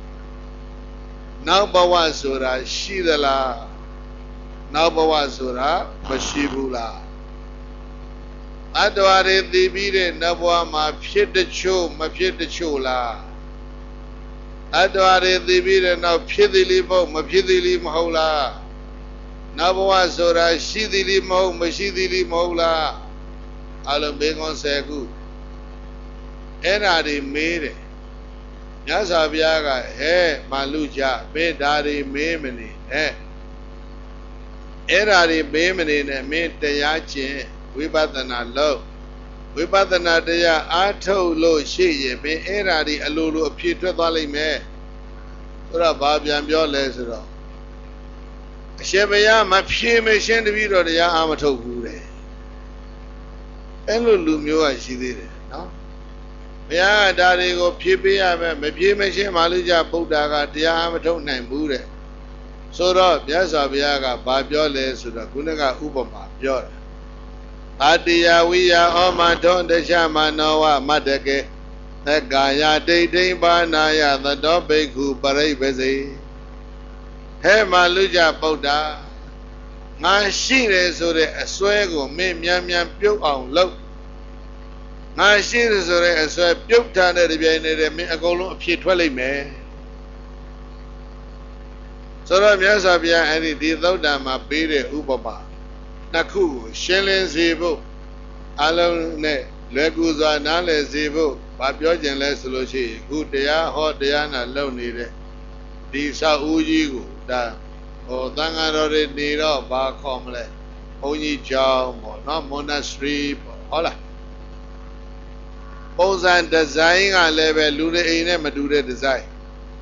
နောက်ဘဝဆိုတာရှိသလားနောက်ဘဝဆိုတာမရှိဘူးလားတတ္တဝါတွေသေပြီးတဲ့နောက်ဘဝမှာဖြစ်တချို့မဖြစ်တချို့လားတတ္တဝါတွေသေပြီးတဲ့နောက်ဖြစ်သည်လေးမဟုတ်မဖြစ်သည်လေးမဟုတ်လားနောက်ဘဝဆိုတာရှိသည်လေးမဟုတ်မရှိသည်လေးမဟုတ်လားအလုံးဘေကွန်ဆယ်ခုအဲ့ဓာတွေမေးတယ်မြတ်စွာဘုရားကဟဲ့မာလူကြမေးဓာတွေမေးမနေနဲ့အဲ့ဓာတွေမေးမနေနဲ့မင်းတရားကျင့်ဝိပဿနာလုပ်ဝိပဿနာတရားအားထုတ်လို့ရှိရင်မင်းအဲ့ဓာတွေအလိုလိုအဖြစ်ထွက်သွားလိမ့်မယ်ဆိုတော့ဘာပြန်ပြောလဲဆိုတော့အရှင်ဘုရားမဖြေမရှင်းတပည့်တော်တရားအားမထုတ်ဘူးတဲ့အဲ့လိုလူမျိုးကရှိသေးတယ်နော်ဘုရားကဒါတွေကိုဖြေပေးရမယ်မဖြေမရှင်းမာလူကြဗုဒ္ဓကတရားအားမထုတ်နိုင်ဘူးတဲ့ဆိုတော့မြတ်စွာဘုရားကဘာပြောလဲဆိုတော့ခုနကဥပမာပြောတာအတ္တယဝိယဩမထောတရှမနောဝမတ္တကေသက္ကာယဒိဋ္ဌိပါဏာယသတောဘိက္ခုပရိပ္ပစေဟဲ့မာလူကြဗုဒ္ဓငါရှိတယ်ဆိုတဲ့အစွဲကိုမင်းမြန်မြန်ပြုတ်အောင်လုပ်ငါရှိတယ်ဆိုတဲ့အစွဲပြုတ်ထားတဲ့ပြိုင်နေတဲ့မင်းအကုန်လုံးအဖြစ်ထွက်လိမ့်မယ်ဆိုတော့မြတ်စွာဘုရားအဲ့ဒီဒီသုဒ္ဓမှာပေးတဲ့ဥပမာနှစ်ခုကိုရှင်းလင်းစေဖို့အလုံးနဲ့လွယ်ကူစွာနားလည်စေဖို့ဘာပြောကြင်လဲဆိုလို့ရှိရင်ခုတရားဟောတရားနာလုပ်နေတဲ့ဒီစာဦးကြီးကိုဒါဟောသံဃာတော်တွေနေတော့ဘာခေါ်မလဲဘုန်းကြီးကျောင်းပေါ့နော် monastery ပေါ့ဟုတ်လားပုံစံဒီဇိုင်းကလည်းပဲလူတွေအိမ်နဲ့မတူတဲ့ဒီဇိုင်း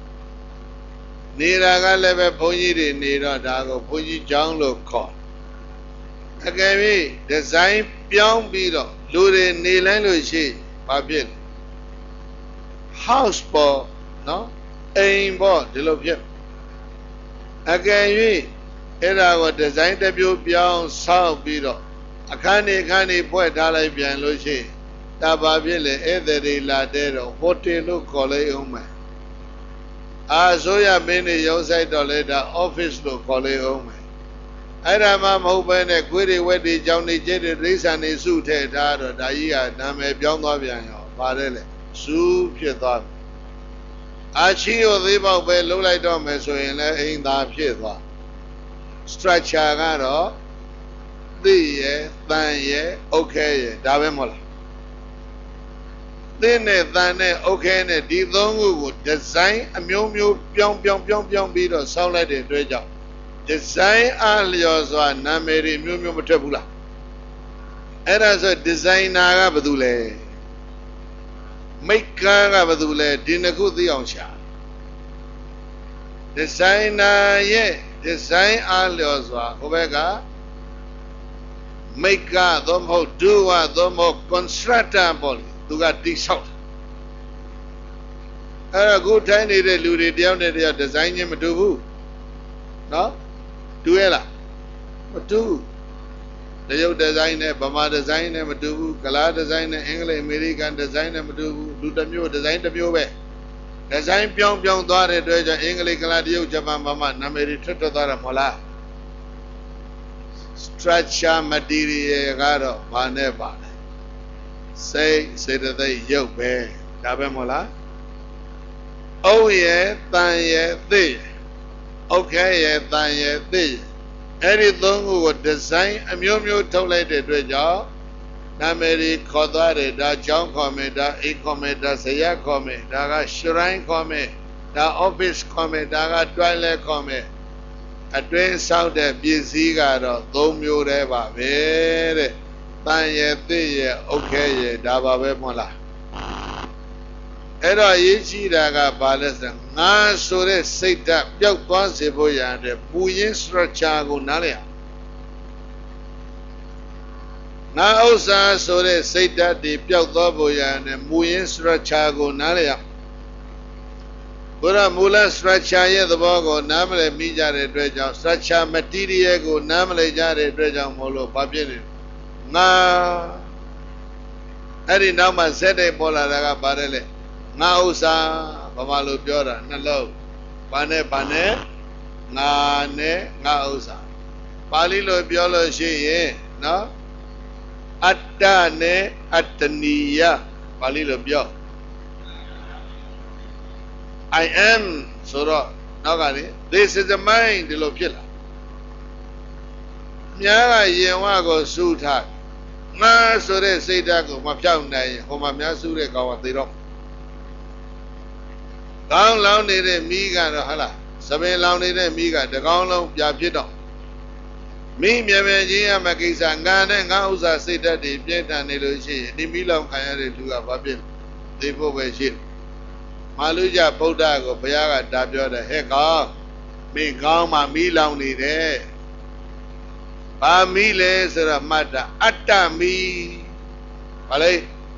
နေတာကလည်းပဲဘုန်းကြီးတွေနေတော့ဒါကိုဘုန်းကြီးကျောင်းလို့ခေါ်အကယ်၍ဒီဇိုင်းပြောင်းပြီးတော့လူတွေနေလန်းလို့ရှိဘာဖြစ်လဲ house ပေါ့နော်အိမ်ပေါ့ဒီလိုဖြစ်အကယ်၍အဲ့ဒါကိုဒီဇိုင်းတစ်မျိုးပြောင်းဆောက်ပြီးတော့အခန်းနေခန်းနေဖွဲ့ထားလိုက်ပြန်လို့ရှိဒါဘာဖြစ်လဲဧည့်သည်တွေလာတဲ့တော့ဟိုတယ်လို့ခေါ်လိုက်အောင်မယ်အာဆိုရမင်းတွေရုံးဆိုင်တော့လေဒါ office လို့ခေါ်လိုက်အောင်မယ်အဲ့ဒါမှမဟုတ်ပဲနဲ့ခွေးတွေဝက်တွေကြောင်တွေကျဲတွေဒိဋ္ဌာန်တွေစုထည့်ထားတော့ဒါကြီးကနာမည်ပြောင်းသွားပြန်ရောပါတယ်လေစူးဖြစ်သွားပြီအာချီကိုသေးပေါက်ပဲလှုပ်လိုက်တော့မယ်ဆိုရင်လည်းအိမ်သာဖြစ်သွား structure ကတော့သိရယ်တန်ရယ် okay ရယ်ဒါပဲမဟုတ်လား thing than okay ne di dongu design a myo myo pyong pyong pyong pyong bi do sound like the twe jaw design a lyo swa nameri myo myo ma thwet bu laအဲ့ဒါဆို designer ကဘာလုပ်လဲ maker ကဘာလုပ်လဲဒီနှစ်ခုသိအောင်ရှာ designer ရဲ့ design အလျော်စွာဟိုဘက်က maker သို့မဟုတ် doer သို့မဟုတ် constructor ပေါ့လေသူကတိဆောက်အဲ့ဒါခုထိုင်းနေတဲ့လူတွေတယောက်နဲ့တယောက် design ချင်းမတူဘူးနော်တူရဲ့လားမတူတရုတ် design နဲ့ဗမာ design နဲ့မတူဘူးကလား design နဲ့အင်္ဂလိပ်အမေရိကန် design နဲ့မတူဘူးလူတစ်မျိုး design တစ်မျိုးပဲ design ပြောင်းပြောင်းသွားတဲ့အတွက်ကြောင့်အင်္ဂလိပ်ကလားတရုတ်ဂျပန်ဗမာနာမည်တွေထွက်ထွက်သွားတာမဟုတ်လား structure material ကတော့ဘာနဲ့ပါလဲစိတ်စေတသိက်ရုပ်ပဲဒါပဲမဟုတ်လားအုပ်ရဲ့တန်ရဲ့သိရဲ့အုတ်ခဲရဲ့တန်ရဲ့သိရဲ့အဲ့ဒီသုံးခုကို design အမျိုးမျိုးထုတ်လိုက်တဲ့အတွက်ကြောင့်နာမည်တွေခေါ်သွားတယ်ဒါကျောင်းခေါ်မယ်ဒါအိမ်ခေါ်မယ်ဒါဇရပ်ခေါ်မယ်ဒါက shrine ခေါ်မယ်ဒါ office ခေါ်မယ်ဒါက toilet ခေါ်မယ်အတွင်းဆောက်တဲ့ပစ္စည်းကတော့သုံးမျိုးတည်းပါပဲတဲ့တန်ရဲ့သိရဲ့အုတ်ခဲရဲ့ဒါပါပဲမဟုတ်လားအဲ့တော့အရေးကြီးတာကဘာလဲဆိုငါဆိုတဲ့စိတ်ဓာတ်ပျောက်သွားစေဖို့ရတဲ့ပူရင်း structure ကိုနားလည်အောင်ငါဥစ္စာဆိုတဲ့စိတ်ဓာတ်တွေပျောက်သွားဖို့ရတဲ့မူရင်း structure ကိုနားလည်အောင်ဘုရားမူလ structure ရဲ့သဘောကိုနားမလည်မိကြတဲ့အတွက်ကြောင့် structure material ကိုနားမလည်ကြတဲ့အတွက်ကြောင့်မို့လို့ဘာဖြစ်လဲငါအဲ့ဒီနောက်မှာဇက်တဲ့ပေါ်လာတာကပါတယ်လေငါဥစ္စာဘာမှလို့ပြောတာနှလုံးဘာနဲ့ဘာနဲ့ငါနဲ့ငါဥစ္စာပါဠိလိုပြောလို့ရှိရင်နော်အတ္တနဲ့အတ္တနိယပါဠိလိုပြော I am ဆိုတော့နောက်ကလေ this is the mind ဒီလိုဖြစ်လာမြားကရင်ဝကိုစုထားငါဆိုတဲ့စိတ်ဓာတ်ကိုမဖြောက်နိုင်ဟိုမှာမြားစုတဲ့ကောင်ကသေတော့ကောင်းလောင်းနေတဲ့မိကတော့ဟုတ်လားသပင်လောင်းနေတဲ့မိကတကောင်းလုံးပြဖြစ်တော့မိမြဲမြဲချင်းရမကိစ္စငါနဲ့ငါဥစ္စာစိတ်ဓာတ်တွေပြည့်ထန်နေလို့ရှိရင်ဒီမိလောင်ခံရတဲ့လူကဘာဖြစ်သိဖို့ပဲရှိမာလူကြဗုဒ္ဓကိုဘုရားကတာပြောတယ်ဟဲ့ကောင်မိကောင်းမှမိလောင်နေတယ်ဘာမိလဲဆိုတော့မှတ်တာအတ္တမိဘာလဲ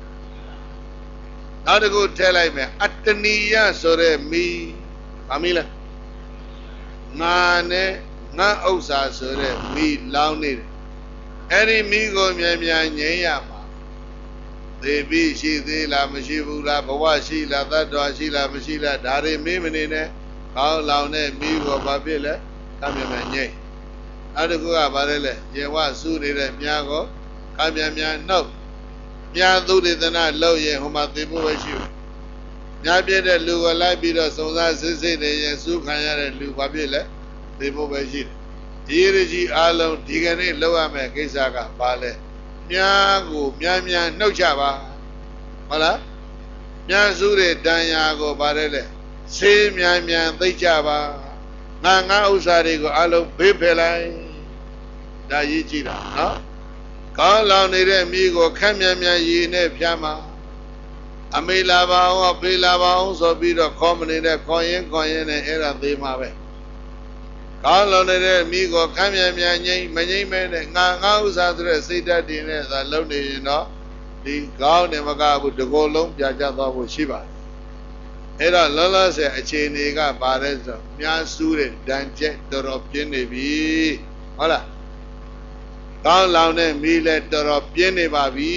နောက်တစ်ခုထည့်လိုက်မယ်အတ္တနိယဆိုတဲ့မိဘာမိလဲငါနဲ့ငါဥစ္စာဆိုတဲ့မိလောင်းနေတယ်အဲ့ဒီမိကိုမြန်မြန်ငြိမ်းရမှာသေပြီးရှိသေးလားမရှိဘူးလားဘဝရှိလားသတ္တဝါရှိလားမရှိလားဒါတွေမေးမနေနဲ့ကောင်းလောင်တဲ့မိကိုဘာဖြစ်လဲကမြန်မြန်ငြိမ်းနောက်တစ်ခုကဘာလဲလဲရေဝစုနေတဲ့မြားကိုကမြန်မြန်နှုတ်မြားသုတေသနာလုပ်ရင်ဟိုမှာသေဖို့ပဲရှိဘူးမြားပြည့်တဲ့လူကိုလိုက်ပြီးတော့စုံစမ်းစစ်ဆေးနေရင်စုခံရတဲ့လူဘာဖြစ်လဲသေဖို့ပဲရှိတယ်ဒီရကြီးအားလုံးဒီကနေ့လောက်ရမယ့်ကိစ္စကဘာလဲမြားကိုမြန်မြန်နှုတ်ချပါဟုတ်လားမြားစုတဲ့တန်ရာကိုဘာလဲလဲဆေးမြန်မြန်သိကြပါငါငါဥစ္စာတွေကိုအားလုံးဘေးဖယ်လိုက်ဒါရေးကြည့်တာနော်ကောင်းလောင်နေတဲ့မိကိုခက်မြန်မြန်ရည်နဲ့ဖြမ်းပါအမေလာပါအောင်ဖေးလာပါအောင်ဆိုပြီးတော့ခေါ်မနေတဲ့ခေါ်ရင်ခေါ်ရင်နဲ့အဲ့ဒါသေးမှာပဲကောင်းလောင်နေတဲ့မိကိုခက်မြန်မြန်ငိမ့်မငိမ့်မဲနဲ့ငါငါဥစ္စာဆိုတဲ့စိတ်ဓာတ်တွေနဲ့သာလုံနေရင်တော့ဒီကောင်းတယ်မကဘူးတကောလုံးပြကြသွားဖို့ရှိပါတယ်အဲ့တော့လောလောဆယ်အခြေအနေကဘာလဲဆိုမြားစူးတဲ့ဒဏ်ချက်တော်တော်ပြင်းနေပြီဟုတ်လားကောင်းလောင်တဲ့မိလဲတော်တော်ပြင်းနေပါပြီ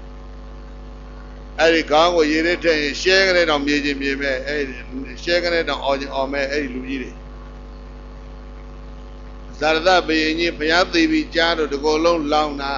အဲ့ဒီကောင်းကိုရေထဲထည့်ရင်ရှဲကလေးတော့မြေချင်းမြေမဲ့အဲ့ဒီရှဲကလေးတော့အော်ချင်းအော်မဲ့အဲ့ဒီလူကြီးတွေဇာရဒဘယင်ကြီးဘုရားသိပြီးကြားတော့ဒီကိုယ်လုံးလောင်တာ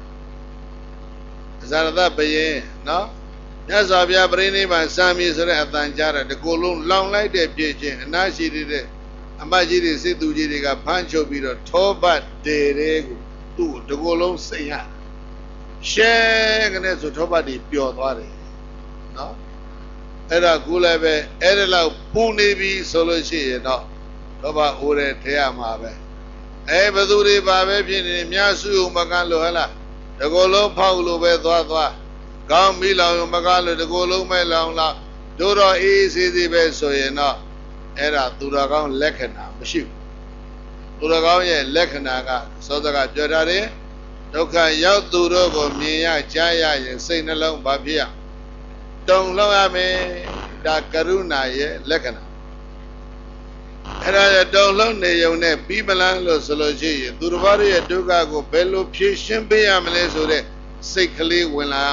ဇာရဒဘယင်နော်မြတ်စွာဘုရားပြိဋိနိဗ္ဗာန်စံမြေဆိုတဲ့အတန်ကြားတာဒီကိုယ်လုံးလောင်လိုက်တဲ့ပြည့်ချင်းအနာရှိတဲ့အမကြီးတွေစိတ်သူကြီးတွေကဖမ်းချုပ်ပြီးတော့ထောပတ်တေတဲ့ကိုသူ့ဒီကိုယ်လုံးစိတ်ရရှဲကနေဆိုထောပတ်တွေပျော်သွားတယ်နော်အဲ့ဒါကူလည်းပဲအဲ့ဒါလောက်ပူနေပြီဆိုလို့ရှိရင်တော့လောဘအိုးတဲ့ထဲရမှာပဲအဲဘသူတွေပါပဲဖြစ်နေမြတ်စုုံမကလို့ဟလားတကောလုံးဖောက်လို့ပဲသွားသွားကောင်းပြီလောင်မကလို့တကောလုံးမဲ့လောင်လားတို့တော့အေးအေးဆေးဆေးပဲဆိုရင်တော့အဲ့ဒါသူတော်ကောင်းလက္ခဏာမရှိဘူးသူတော်ကောင်းရဲ့လက္ခဏာကသောတကပြောထားတယ်ဒုက္ခရောက်သူတို့ကိုမြင်ရကြားရရင်စိတ်နှလုံးဘာဖြစ်ရတုံလောက်ရမယ်ဒါကရုဏာရဲ့လက္ခဏာအဲ့ဒါရတုံလုံးနေုံနဲ့ပြီးမလားလို့ဆိုလို့ရှိရင်သူတစ်ပါးရဲ့ဒုက္ခကိုဘယ်လိုဖြေရှင်းပေးရမလဲဆိုတဲ့စိတ်ကလေးဝင်လာ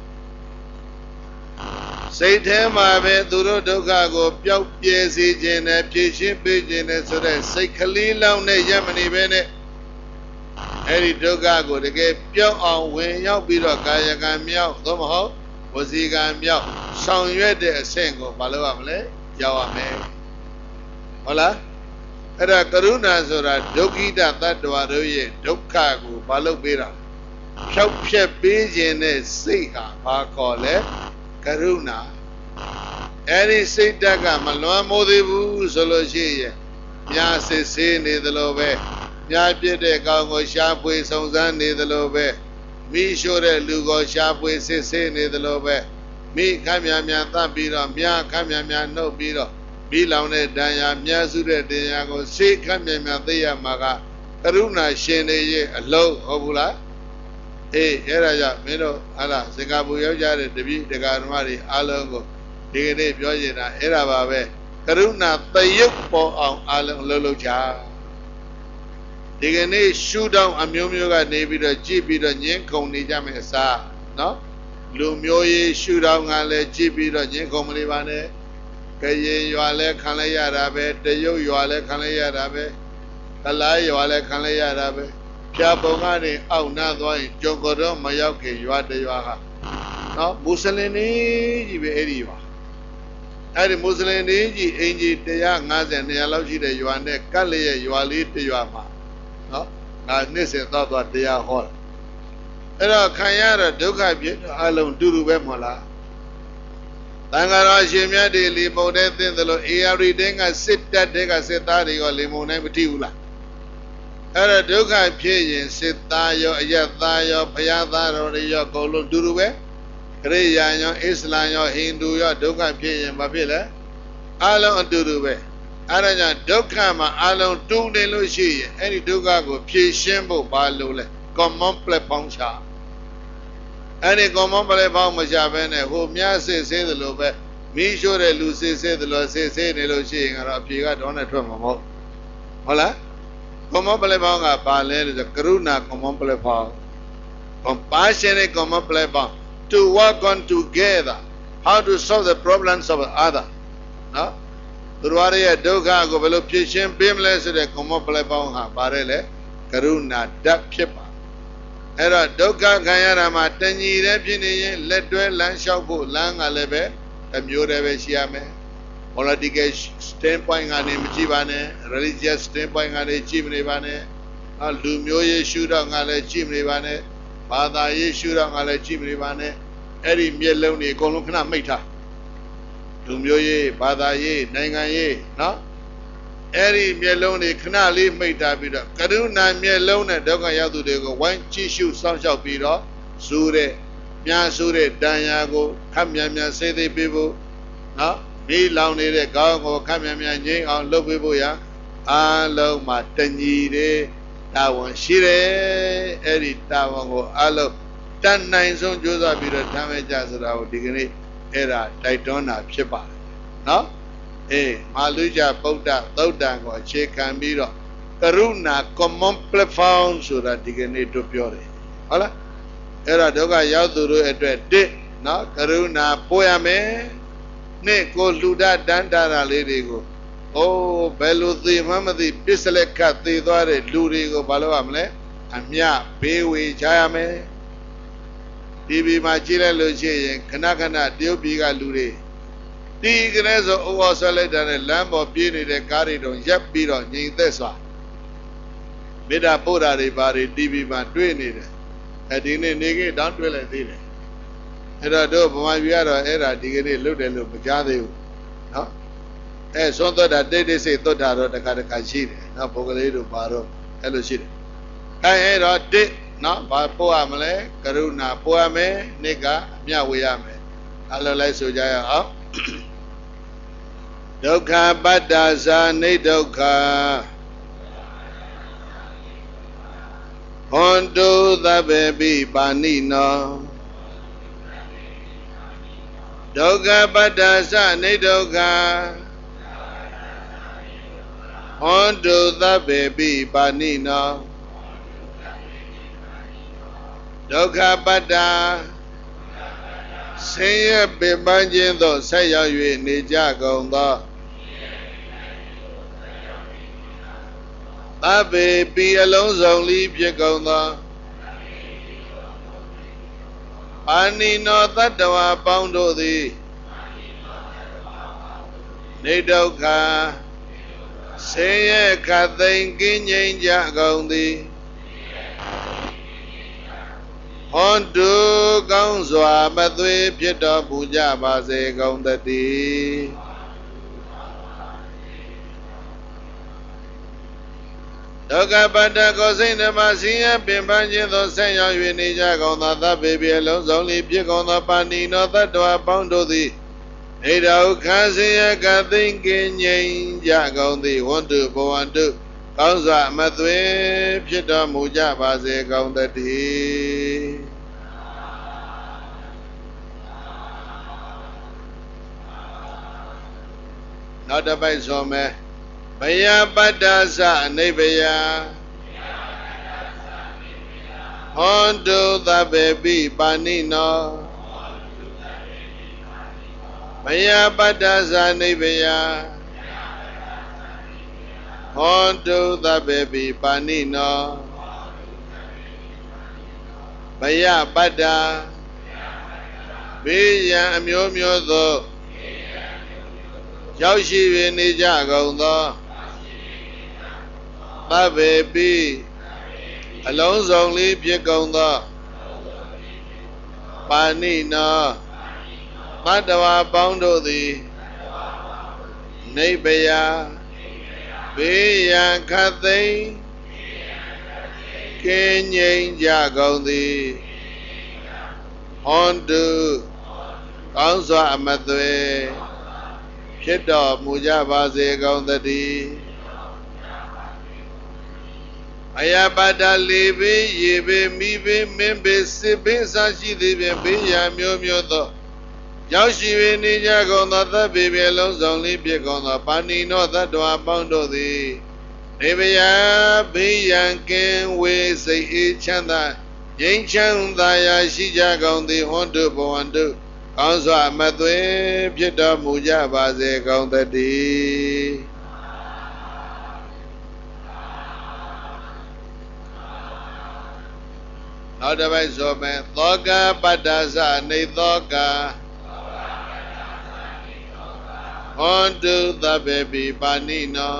စိတ်ထဲမှာပဲသူတို့ဒုက္ခကိုပျောက်ပြဲစေခြင်းနဲ့ဖြေရှင်းပေးခြင်းနဲ့ဆိုတဲ့စိတ်ကလေးလောင်းနဲ့ရပ်မနေပဲနဲ့အဲ့ဒီဒုက္ခကိုတကယ်ပျောက်အောင်ဝင်ရောက်ပြီးတော့ကာယကံမြောက်သို့မဟုတ်ဝစီကံမြောက်ဆောင်ရွက်တဲ့အဆင့်ကိုမလုပ်ရမလဲရောက်ရမယ်ဟုတ်လားအဲ့ဒါကရုဏာဆိုတာဒုက္ခိတတတ္တဝါတို့ရဲ့ဒုက္ခကိုမလုပ်ပေးတာဖြောက်ဖြက်ပေးခြင်းနဲ့စိတ်ဟာဘာခေါ်လဲကရုဏာအဲ့ဒီစိတ်ဓာတ်ကမလွန်မိုးသေးဘူးဆိုလို့ရှိရင်ညာစစ်ဆေးနေသလိုပဲညာပြစ်တဲ့ကောင်ကိုရှားဖွေစုံစမ်းနေသလိုပဲမိရှို့တဲ့လူကိုရှားဖွေစစ်ဆေးနေသလိုပဲမိခမ်းမြန်မြန်သတ်ပြီးတော့မြားခမ်းမြန်မြန်နှုတ်ပြီးတော့မိလောင်တဲ့တန်ရာမြတ်စုတဲ့တရားကိုစိတ်ခမ်းမြန်မြန်သိရမှာကကရုဏာရှင်တွေရဲ့အလုံးဟုတ်ဘူးလားအေးအဲ့ဒါကြောင့်မင်းတို့ဟာလားစင်ကာပူရောက်ကြတဲ့တပည့်တရားဓမ္မတွေအားလုံးကိုဒီကနေ့ပြောနေတာအဲ့ဒါပါပဲကရုဏာတရုပ်ပေါ်အောင်အားလုံးလှုပ်လှုပ်ချဒီကနေ့ရှုထောင့်အမျိုးမျိုးကနေပြီးတော့ကြည့်ပြီးတော့ညှင်းခုန်နေကြမယ်အစားနော်လူမျိုးရေးရှုထောင့်ကလည်းကြည့်ပြီးတော့ညှင်းခုန်မနေပါနဲ့ကရင်ရွာလဲခံလိုက်ရတာပဲတရုတ်ရွာလဲခံလိုက်ရတာပဲကလားရွာလဲခံလိုက်ရတာပဲဖြာပုံကနေအောက်နှမ်းသွားရင်ကြုံကတော့မရောက်ခင်ရွာတရွာဟာနော်မွတ်စလင်တွေကြီးပဲအဲ့ဒီရွာအဲ့ဒီမွတ်စလင်တွေကြီးအင်ကြီးone fifty two hundလောက်ရှိတဲ့ရွာနဲ့ကတ်လျက်ရွာလေးတစ်ရွာမှာနော်ငါနှစ်စဉ်သွားသွားတရားဟောတယ်အဲ့တော့ခံရတဲ့ဒုက္ခဖြစ်အလုံးတူတူပဲမဟုတ်လားတန်ခါရရှင်မြတ်တွေလီမုံတဲ့သင်သလို A R D တင်းကစစ်တပ်တွေကစစ်သားတွေရောလီမုံနိုင်မထီဘူးလားအဲ့ဒါဒုက္ခဖြစ်ရင်စစ်သားရောအယက်သားရောဘုရားသားတော်တွေရောအကုန်လုံးတူတူပဲခရစ်ယာန်ရောအစ္စလာမ်ရောဟိန္ဒူရောဒုက္ခဖြစ်ရင်ဘာဖြစ်လဲအလုံးအတူတူပဲအဲ့ဒါကြောင့်ဒုက္ခမှာအလုံးတူနေလို့ရှိရင်အဲ့ဒီဒုက္ခကိုဖြေရှင်းဖို့ဘာလို့လဲ common platform ချအဲ့ဒီ common platform မချဘဲနဲ့ဟိုမြတ်စစ်ဆေးသလိုပဲမိရှို့တဲ့လူစစ်ဆေးသလိုစစ်ဆေးနေလို့ရှိရင်ကတော့အဖြေကတော့နဲ့ထွက်မှာမဟုတ်ဟုတ်လားcommon platform ကဘာလဲလို့ဆိုကရုဏာ common platform compassion common platform to work on together how to solve the problems of other နော်သူတို့ရဲ့ဒုက္ခကိုဘယ်လိုဖြေရှင်းပေးမလဲဆိုတဲ့ common platform ဟာပါတယ်လေကရုဏာဓာတ်ဖြစ်ပါအဲ့တော့ဒုက္ခခံရတာမှာတညီတဲ့ဖြစ်နေရင်လက်တွဲလမ်းလျှောက်ဖို့လမ်းကလည်းပဲအမျိုးတည်းပဲရှိရမယ် political standpoint ကနေမကြည့်ပါနဲ့ religious standpoint ကနေကြည့်မနေပါနဲ့နော်လူမျိုးရေးရှုထောင့်ကလည်းကြည့်မနေပါနဲ့ဘာသာရေးရှုထောင့်ကလည်းကြည့်မနေပါနဲ့အဲ့ဒီမျက်လုံးတွေအကုန်လုံးခဏမိတ်ထားလူမျိုးရေးဘာသာရေးနိုင်ငံရေးနော်အဲ့ဒီမျက်လုံးတွေခဏလေးမိတ်ထားပြီးတော့ကရုဏာမျက်လုံးနဲ့ဒုက္ခရောက်သူတွေကိုဝိုင်းကြည့်ရှုစောင့်ရှောက်ပြီးတော့ဇူးတဲ့မြားဇူးတဲ့တန်ရာကိုခပ်မြန်မြန်စေးသေးပေးဖို့နော်မိလောင်နေတဲ့ခေါင်းကိုခပ်မြန်မြန်ငြိမ်းအောင်လုပ်ပေးဖို့ရအားလုံးမှာတညီတဲ့တာဝန်ရှိတယ်အဲ့ဒီတာဝန်ကိုအားလုံးတတ်နိုင်ဆုံးကြိုးစားပြီးတော့ထမ်းမဲ့ကြဆိုတာကိုဒီကနေ့အဲ့ဒါတိုက်တွန်းတာဖြစ်ပါတယ်နော်အေးမာလူကြဗုဒ္ဓသုတ်တံကိုအခြေခံပြီးတော့ကရုဏာ common platform ဆိုတာဒီကနေ့တို့ပြောတယ်ဟုတ်လားအဲ့ဒါဒုက္ခရောက်သူတို့အတွက်တစ်နော်ကရုဏာပို့ရမယ်နှစ်ကိုလူဒတန်းတာတာလေးတွေကိုအိုးဘယ်လိုသိမှမသိပစ္စလက်ကသေသွားတဲ့လူတွေကိုဘာလို့ရမလဲအမြဘေးဝေချရမယ်ဒီဘီမှာကြည့်လိုက်လို့ရှိရင်ခဏခဏတရုတ်ပြည်ကလူတွေတီးကလေးဆိုအိုးအောင်ဆွဲလိုက်တဲ့လမ်းပေါ်ပြေးနေတဲ့ကားတွေတော့ရပ်ပြီးတော့ငြိမ်သက်စွာမေတ္တာပို့တာတွေဘာတွေတီဗီမှာတွေ့နေတယ်အဲဒီနေ့နေကြီးတောင်းတွေ့လိုက်သေးတယ်အဲ့တော့တို့ဗမာပြည်ကတော့အဲ့ဒါဒီကနေ့လွတ်တယ်လို့မကြားသေးဘူးနော်အဲသွန်သွတ်တာတိတ်တိတ်စိတ်သွတ်တာတော့တစ်ခါတစ်ခါရှိတယ်နော်ဘုကလေးတို့ပါတော့အဲ့လိုရှိတယ်အဲအဲ့တော့တစ်နော်ဘာပို့ရမလဲကရုဏာပို့ရမယ်နှစ်ကအမျှဝေရမယ်အဲ့လိုလိုက်ဆိုကြရအောင်ဒုက္ခပတ္တာဇာနိဒုက္ခဟွန်တုသဗ္ဗေပိပါဏိနောဒုက္ခပတ္တာဇာနိဒုက္ခဟွန်တုသဗ္ဗေပိပါဏိနောဒုက္ခပတ္တာဆင်းရဲပင်ပန်းခြင်းသို့ဆက်ရောက်၍နေကြကုန်သောသဗ္ဗေပိအလုံးစုံလီဖြစ်ကုန်သောပါဏိနောတတ္တဝါပေါင်းတို့သည်နေဒုက္ခဆင်းရဲခတ်သိမ်းကင်းငြိမ်းကြကုန်သည်ဟွန်တုကောင်းစွာမသွေဖြစ်တော်မူကြပါစေကုန်သတည်းဒုက္ခပတ္တကိုစိတ်ဓမ္မဆင်းရဲပင်ပန်းခြင်းသို့ဆက်ရောက်၍နေကြကုန်သောသဗ္ဗေပိအလုံးစုံလီဖြစ်ကုန်သောပါဏိနောသတ္တဝါပေါင်းတို့သည်ဣဒုက္ခဆင်းရဲကသိင်္ဂင်ငြိမ်းကြကုန်သည်ဝန္တုဘဝန္တုကောင်းစွာမသွေဖြစ်တော်မူကြပါစေကုန်သတည်းနောက်တစ်ပိုက်ဆိုမယ်ဘယပတ္တသအနိဗ္ဗယဟွန်တုသဗ္ဗေပိပါဏိနောဘယပတ္တသအနိဗ္ဗယဟွန်တုသဗ္ဗေပိပါဏိနောဘယပတ္တဘေးရန်အမျိုးမျိုးသောရောက်ရှိ၍နေကြကုန်သောသဗ္ဗေပိအလုံးစုံလေးဖြစ်ကုန်သောပါဏိနောသတ္တဝါပေါင်းတို့သည်နိဗ္ဗယဘေးရန်ခတ်သိမ်းကင်းငြိမ်းကြကုန်သည်ဟွန်တုကောင်းစွာအမသွေဖြစ်တော်မူကြပါစေကုန်သတည်းအယပတ္တလေးဘေးရေဘေးမိဘေးမင်းဘေးစစ်ဘေးအစရှိသည်ဖြင့်ဘေးရန်မျိုးမျိုးသောရောက်ရှိ၍နေကြကုန်သောသဗ္ဗေပိအလုံးစုံလေးဖြစ်ကုန်သောပါဏိနောသတ္တဝါပေါင်းတို့သည်နေဗယဘေးရန်ကင်းဝေးစိတ်အေးချမ်းသာငြိမ်းချမ်းသာရာရှိကြကုန်သည်ဟွန်တုဘဝန္တုကောင်းစွာမသွေဖြစ်တော်မူကြပါစေကုန်သတည်းနောက်တစ်ပိုက်ဆိုမယ်သောကပတ္တသနေသောကဟွန်တုသဗ္ဗေပိပါဏိနော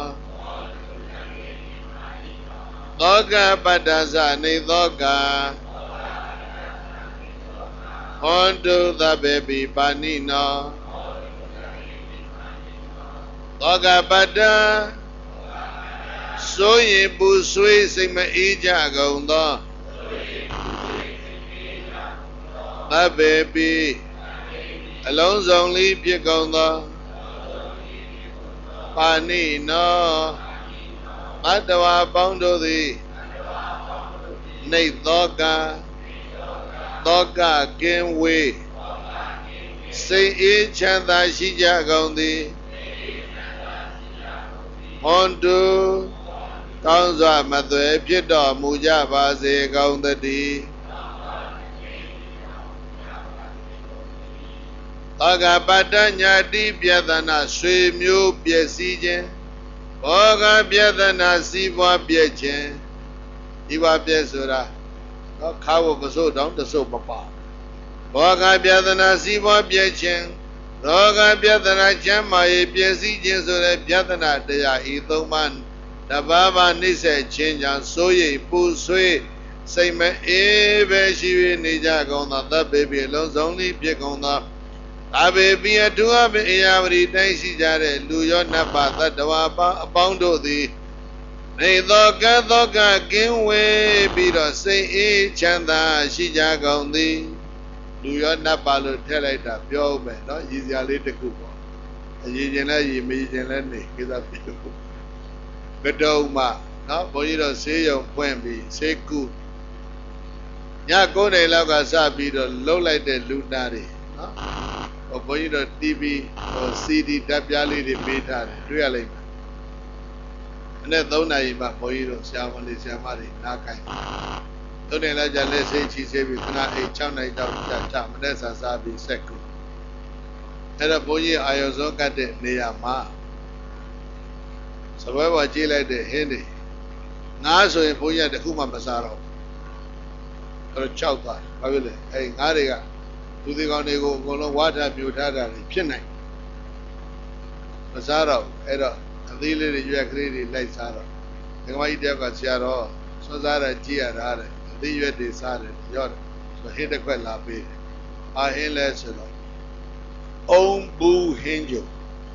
သောကပတ္တသနေသောကဟွန်တုသဗ္ဗေပိပါဏိနောသောကပတ္တဆိုရင်ပူဆွေးစိတ်မအေးကြကုန်သောသဗ္ဗေပိအလုံးစုံလေးဖြစ်ကုန်သောပါဏိနောသတ္တဝါပေါင်းတို့သည်နေသောကသောကကင်းဝေးစိတ်အေးချမ်းသာရှိကြကုန်သည်ဟွန်တုကောင်းစွာမသွေဖြစ်တော်မူကြပါစေကုန်သတည်းသောကပတ္တညာတိပြဒနာဆွေမျိုးပျက်စီးခြင်းဘောဂပြဒနာစီးပွားပြည့်ခြင်းဒီပါပြည့်ဆိုတာတော့ခါဝပစို့တောင်တစို့မပါဘောဂပြဒနာစီးပွားပြည့်ခြင်းရောဂပြဒနာချမ်းမာရေးပြည့်စည်ခြင်းဆိုတဲ့ပြဒနာတရားဤသုံးပါးတဘာဘာနှိမ့်ဆက်ခြင်းကြောင့်စိုးရိမ်ပူဆွေးစိတ်မအေးပဲရှိ၍နေကြကုန်သောသဗ္ဗေပိလုံးစုံသည်ဖြစ်ကုန်သောအဘေပိအထုအဘေအယာဝရီတိုင်းရှိကြတဲ့လူရောနတ်ပါသတ္တဝါပါအပေါင်းတို့သည်နေသောကသောကကင်းဝေးပြီးတော့စိတ်အေးချမ်းသာရှိကြကုန်သည်လူရောနတ်ပါလို့ထည့်လိုက်တာပြောဦးမယ်နော်ရည်စရာလေးတစ်ခုပေါ့အရည်ကျင်လဲရည်မရည်ကျင်လဲနေကိစ္စပြုကတုံးမနော်ဘုန်းကြီးတို့ဆေးရုံဖွင့်ပြီးဆေးကုည၉နာရီလောက်ကစပြီးတော့လှုပ်လိုက်တဲ့လူနာတွေနော်ဘုန်းကြီးတို့ တီဗီ ဟို စီ ဒီ ဓာတ်ပြားလေးတွေပေးထားတယ်တွေ့ရလိမ့်မယ်အဲ့နဲ့၃နာရီမှဘုန်းကြီးတို့ဆရာဝန်လေးဆရာမတွေနားခိုင်းသုံးနေလိုက်ကြလက်ဆေးချီဆေးပြီးခဏအိတ်၆နာရီတောက်ကြာချမတဲ့ဆာစားပြီးဆက်ကုအဲ့တော့ဘုန်းကြီးအာယုံစောကတ်တဲ့နေရာမှာစပွဲပေါ်ကြည့်လိုက်တဲ့ဟင်းတွေငါးဆိုရင်ဘုန်းကြီးကတခုမှမစားတော့အဲ့တော့၆သွားဘာဖြစ်လဲအဲ့ငါးတွေကလူတွေကောင်းတွေကိုအကုန်လုံးဝါထပြိုထားတာဖြစ်နိုင်မစားတော့အဲ့တော့အသေးလေးတွေရွက်ကလေးတွေလိုက်စားတော့ဒကမကြီးတယောက်ကဆရာတော်ဆွမ်းစားတယ်ကြည့်ရတာတဲ့အသေးရွက်တွေစားတယ်ရော့တယ်ဆိုဟင်းတစ်ခွက်လာပေးတယ်အာဟင်းလဲဆိုတော့အုံဘူးဟင်းကြုံ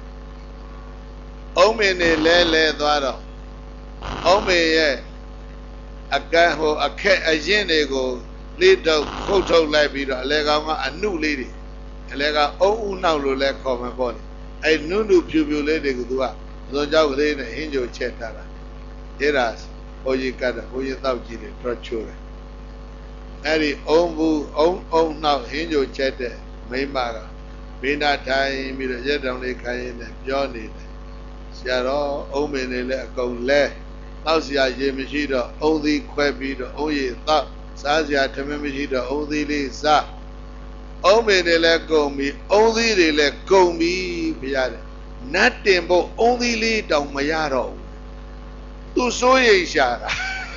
အုံမင်းနေလဲလဲသွားတော့အုံမင်းရဲ့အကန့်ဟိုအခက်အရင်တွေကိုလေးတော့ခုတ်ထုတ်လိုက်ပြီးတော့အလဲကောင်ကအနုလေးတွေအလဲကအုံဥနောက်လို့လဲခေါ်မှာပေါ့လေအဲနုနုဖြူဖြူလေးတွေကိုသူကဇွန်ကြောက်ကလေးနဲ့ဟင်းကြိုချက်ထားတာအဲ့ဒါဘိုးကြီးကတ်ဘိုးကြီးတောက်ကြည့်တယ်တော့ချိုးတယ်အဲ့ဒီအုံဘူးအုံအုံနောက်ဟင်းကြိုချက်တဲ့မိမကဘေးနာထိုင်ပြီးတော့ရက်တောင်လေးခိုင်းရင်းနဲ့ပြောနေတယ်ဆရာတော်အုံမင်းနေလဲအကုန်လဲတောက်စရာရေမရှိတော့အုံသီးခွဲပြီးတော့အုံရည်တောက်စားစရာထမင်းမရှိတော့အုံသီးလေးစားအုံမင်းတွေလည်းကုန်ပြီအုံသီးတွေလည်းကုန်ပြီဖရတယ်နတ်တင်ဖို့အုံသီးလေးတောင်မရတော့ဘူးသူစိုးရိမ်ရှာတာ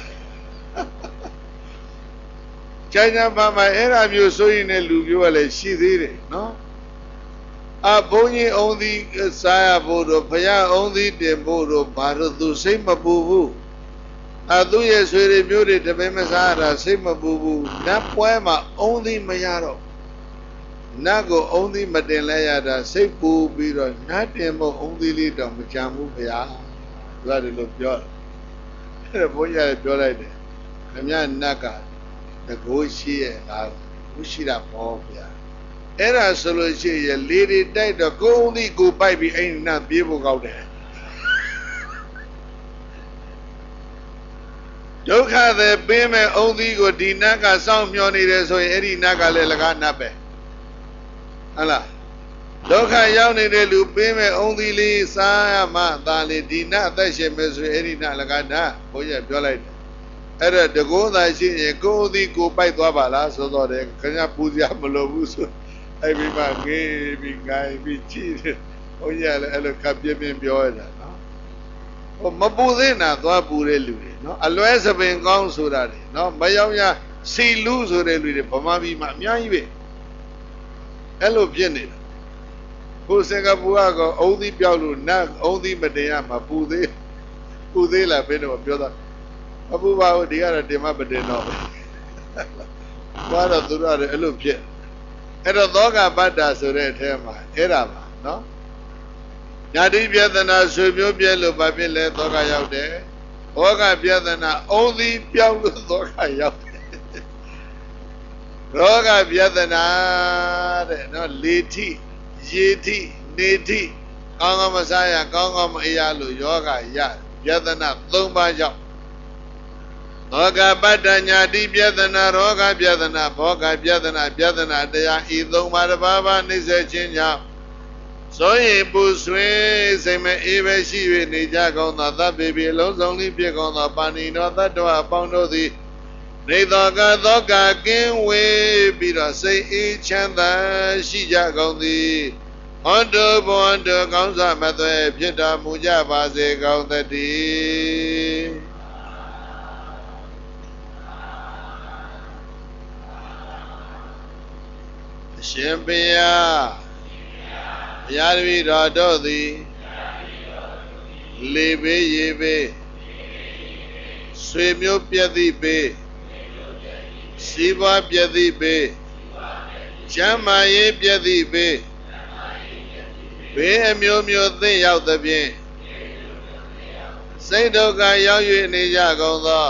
ကျန်ကျန်ပါပါအဲ့ဒါမျိုးစိုးရိမ်တဲ့လူမျိုးကလည်းရှိသေးတယ်နော်အဘုန်းကြီးအုံသီးစားရဖို့တော့ဘုရားအုံသီးတင်ဖို့တော့ဘာလို့သူစိတ်မပူဘူးအသူရဲ့ဆွေတွေမျိုးတွေတပင်းမစားရတာစိတ်မပူဘူးနတ်ပွဲမှာအုံသီးမရတော့နတ်ကိုအုံသီးမတင်လဲရတာစိတ်ပူပြီးတော့နတ်တင်ဖို့အုံသီးလေးတော့မကြံဘူးဗျာသူကဒီလိုပြောတယ်အဲ့ဒါဘုန်းကြီးကပြောလိုက်တယ်ခမရနတ်ကတကိုးရှိရဲ့လားဘူးရှိတာပေါ့ဗျာအဲ့ဒါဆိုလို့ရှိရင်လေတွေတိုက်တော့ကိုယ်အုံသီးကိုပိုက်ပြီးအဲ့နတ်ပြေးဖို့ကောက်တယ်ဒုက္ခသည်ပေးမဲ့အုံသီးကိုဒီနတ်ကစောင့်မျှော်နေတယ်ဆိုရင်အဲ့ဒီနတ်ကလည်းလကားနတ်ပဲဟုတ်လားဒုက္ခရောက်နေတဲ့လူပေးမဲ့အုံသီးလေးစားရမှသာလေဒီနတ်အသက်ရှင်မယ်ဆိုရင်အဲ့ဒီနတ်လကားနတ်ဘုန်းကြီးပြောလိုက်တယ်အဲ့တော့တကောသာရှိရင်ကိုယ်အုံသီးကိုပိုက်သွားပါလားဆိုတော့တယ်ခင်ဗျပူစရာမလိုဘူးဆိုအဲ့ဒီမှာငေးပြီးငိုင်းပြီးကြည့်တယ်ဘုန်းကြီးလည်းအဲ့လိုခပ်ပြင်းပြင်းပြောရတာနော်ဟိုမပူသေးနာသွားပူတဲ့လူတွေနော်အလွဲစပင်ကောင်းဆိုတာတွေနော်မရောက်ရစီလူဆိုတဲ့လူတွေဗမာပြည်မှာအများကြီးပဲအဲ့လိုဖြစ်နေတာကိုစင်ကာပူကအုံသီးပြောက်လို့နတ်အုံသီးမတင်ရမှာပူသေးပူသေးလားဘယ်တော့ပြောတာအပူပါဘူးဒီကတော့တင်မမတင်တော့ဘူးဘာတော့သူတို့ကအဲ့လိုဖြစ်အဲ့တော့သောကပတ္တာဆိုတဲ့အထဲမှာအဲ့ဒါပါနော်ညာတိပြဒနာဆွေမျိုးပြဲလို့ဘာဖြစ်လဲသောကရောက်တယ်ဘောကပြဒနာအုံသီးပြောင်းလို့သောကရောက်တယ်ရောဂပြဒနာတဲ့နော်လေထိရေထိနေထိကောင်းကောင်းမစားရကောင်းကောင်းမအေးရလို့ယောဂရပြဒနာ၃ပါးကြောင့်ဘောကပတ္တညာတိပြဒနာရောဂပြဒနာဘောကပြဒနာပြဒနာတရားဤ၃ပါးတစ်ပါးပါနှိမ့်ဆက်ခြင်းကြောင့်ဆိုရင်ပူဆွေးစိတ်မအေးပဲရှိ၍နေကြကောင်းသောသဗ္ဗေပိလုံးစုံလေးဖြစ်ကောင်းသောပါဏိနောသတ္တဝအပေါင်းတို့သည်နေသောကသောကကင်းဝေးပြီးတော့စိတ်အေးချမ်းသာရှိကြကုန်သည်ဟောတုဘဝန္တုကောင်းစွာမသွဲဖြစ်တော်မူကြပါစေကောင်းသတည်းအရှင်ဘုရားဘုရားတပည့်တော်တို့သည်လေဘေးရေဘေးဆွေမျိုးပြည့်သည့်ဘေးစီးပွားပြည့်သည့်ဘေးကျမ်းမာရေးပြည့်သည့်ဘေးဘေးအမျိုးမျိုးသိရောက်သဖြင့်စိတ်ဒုက္ခရောက်၍နေကြကုန်သော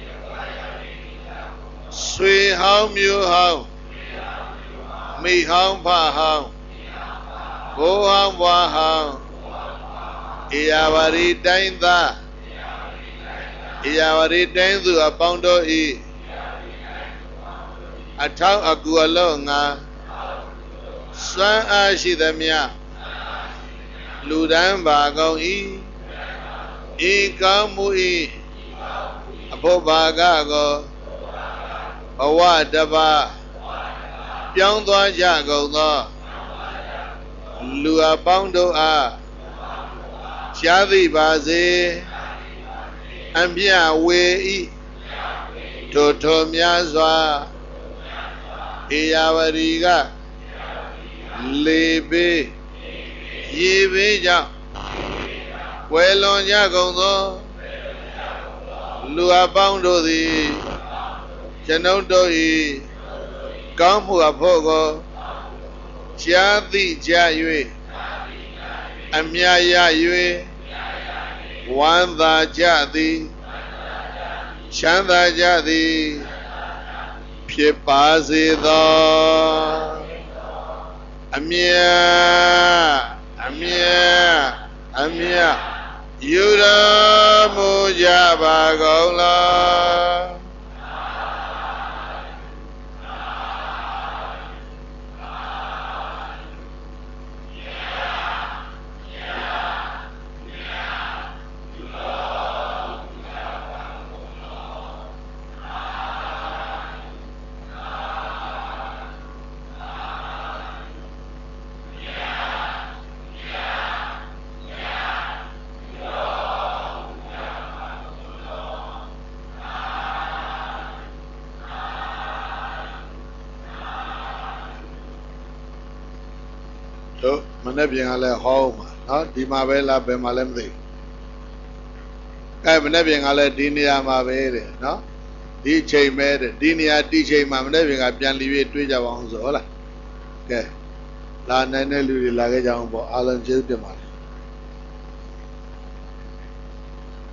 ဆွေဟောင်းမျိုးဟောင်းမိဟောင်းဖဟောင်းဘိုးဟောင်းဘွားဟောင်းဧရာဝတီတိုင်းသားဧရာဝတီတိုင်းသူအပေါင်းတို့ဤအထောက်အကူအလုံးငါစွမ်းအားရှိသမျှလူဒန်းပါကုန်၏ဤကောင်းမှု၏အဖို့ဘာကကိုဘဝတပါပြောင်းသွားကြကုန်သောလူအပေါင်းတို့အားရှားသိပါစေအမြဝေဤထိုထိုများစွာဧရာဝတီကလေဘေးရေဘေးကြောင့်ဝယ်လွန်ကြကုန်သောလူအပေါင်းတို့သည်ကျွန်ုပ်တို့၏ကောင်းမှုအဖို့ကိုကြားသိကြ၍အမြရ၍ဝမ်းသာကြသည်ချမ်းသာကြသည်ဖြစ်ပါစေသောအမြအမြအမြယူတော်မူကြပါကုန်လောမနေ့ပြင်ကလည်းဟောမှာနော်ဒီမှာပဲလားဘယ်မှာလဲမသိဘူးအဲမနေ့ပြင်ကလည်းဒီနေရာမှာပဲတဲ့နော်ဒီချိန်ပဲတဲ့ဒီနေရာဒီချိန်မှာမနေ့ပြင်ကပြန်လီပြီးတွေးကြပါအောင်ဆိုဟုတ်လားကဲလာနိုင်တဲ့လူတွေလာခဲ့ကြအောင်ပေါ့အားလုံးကျေးဇူးတင်ပါတယ်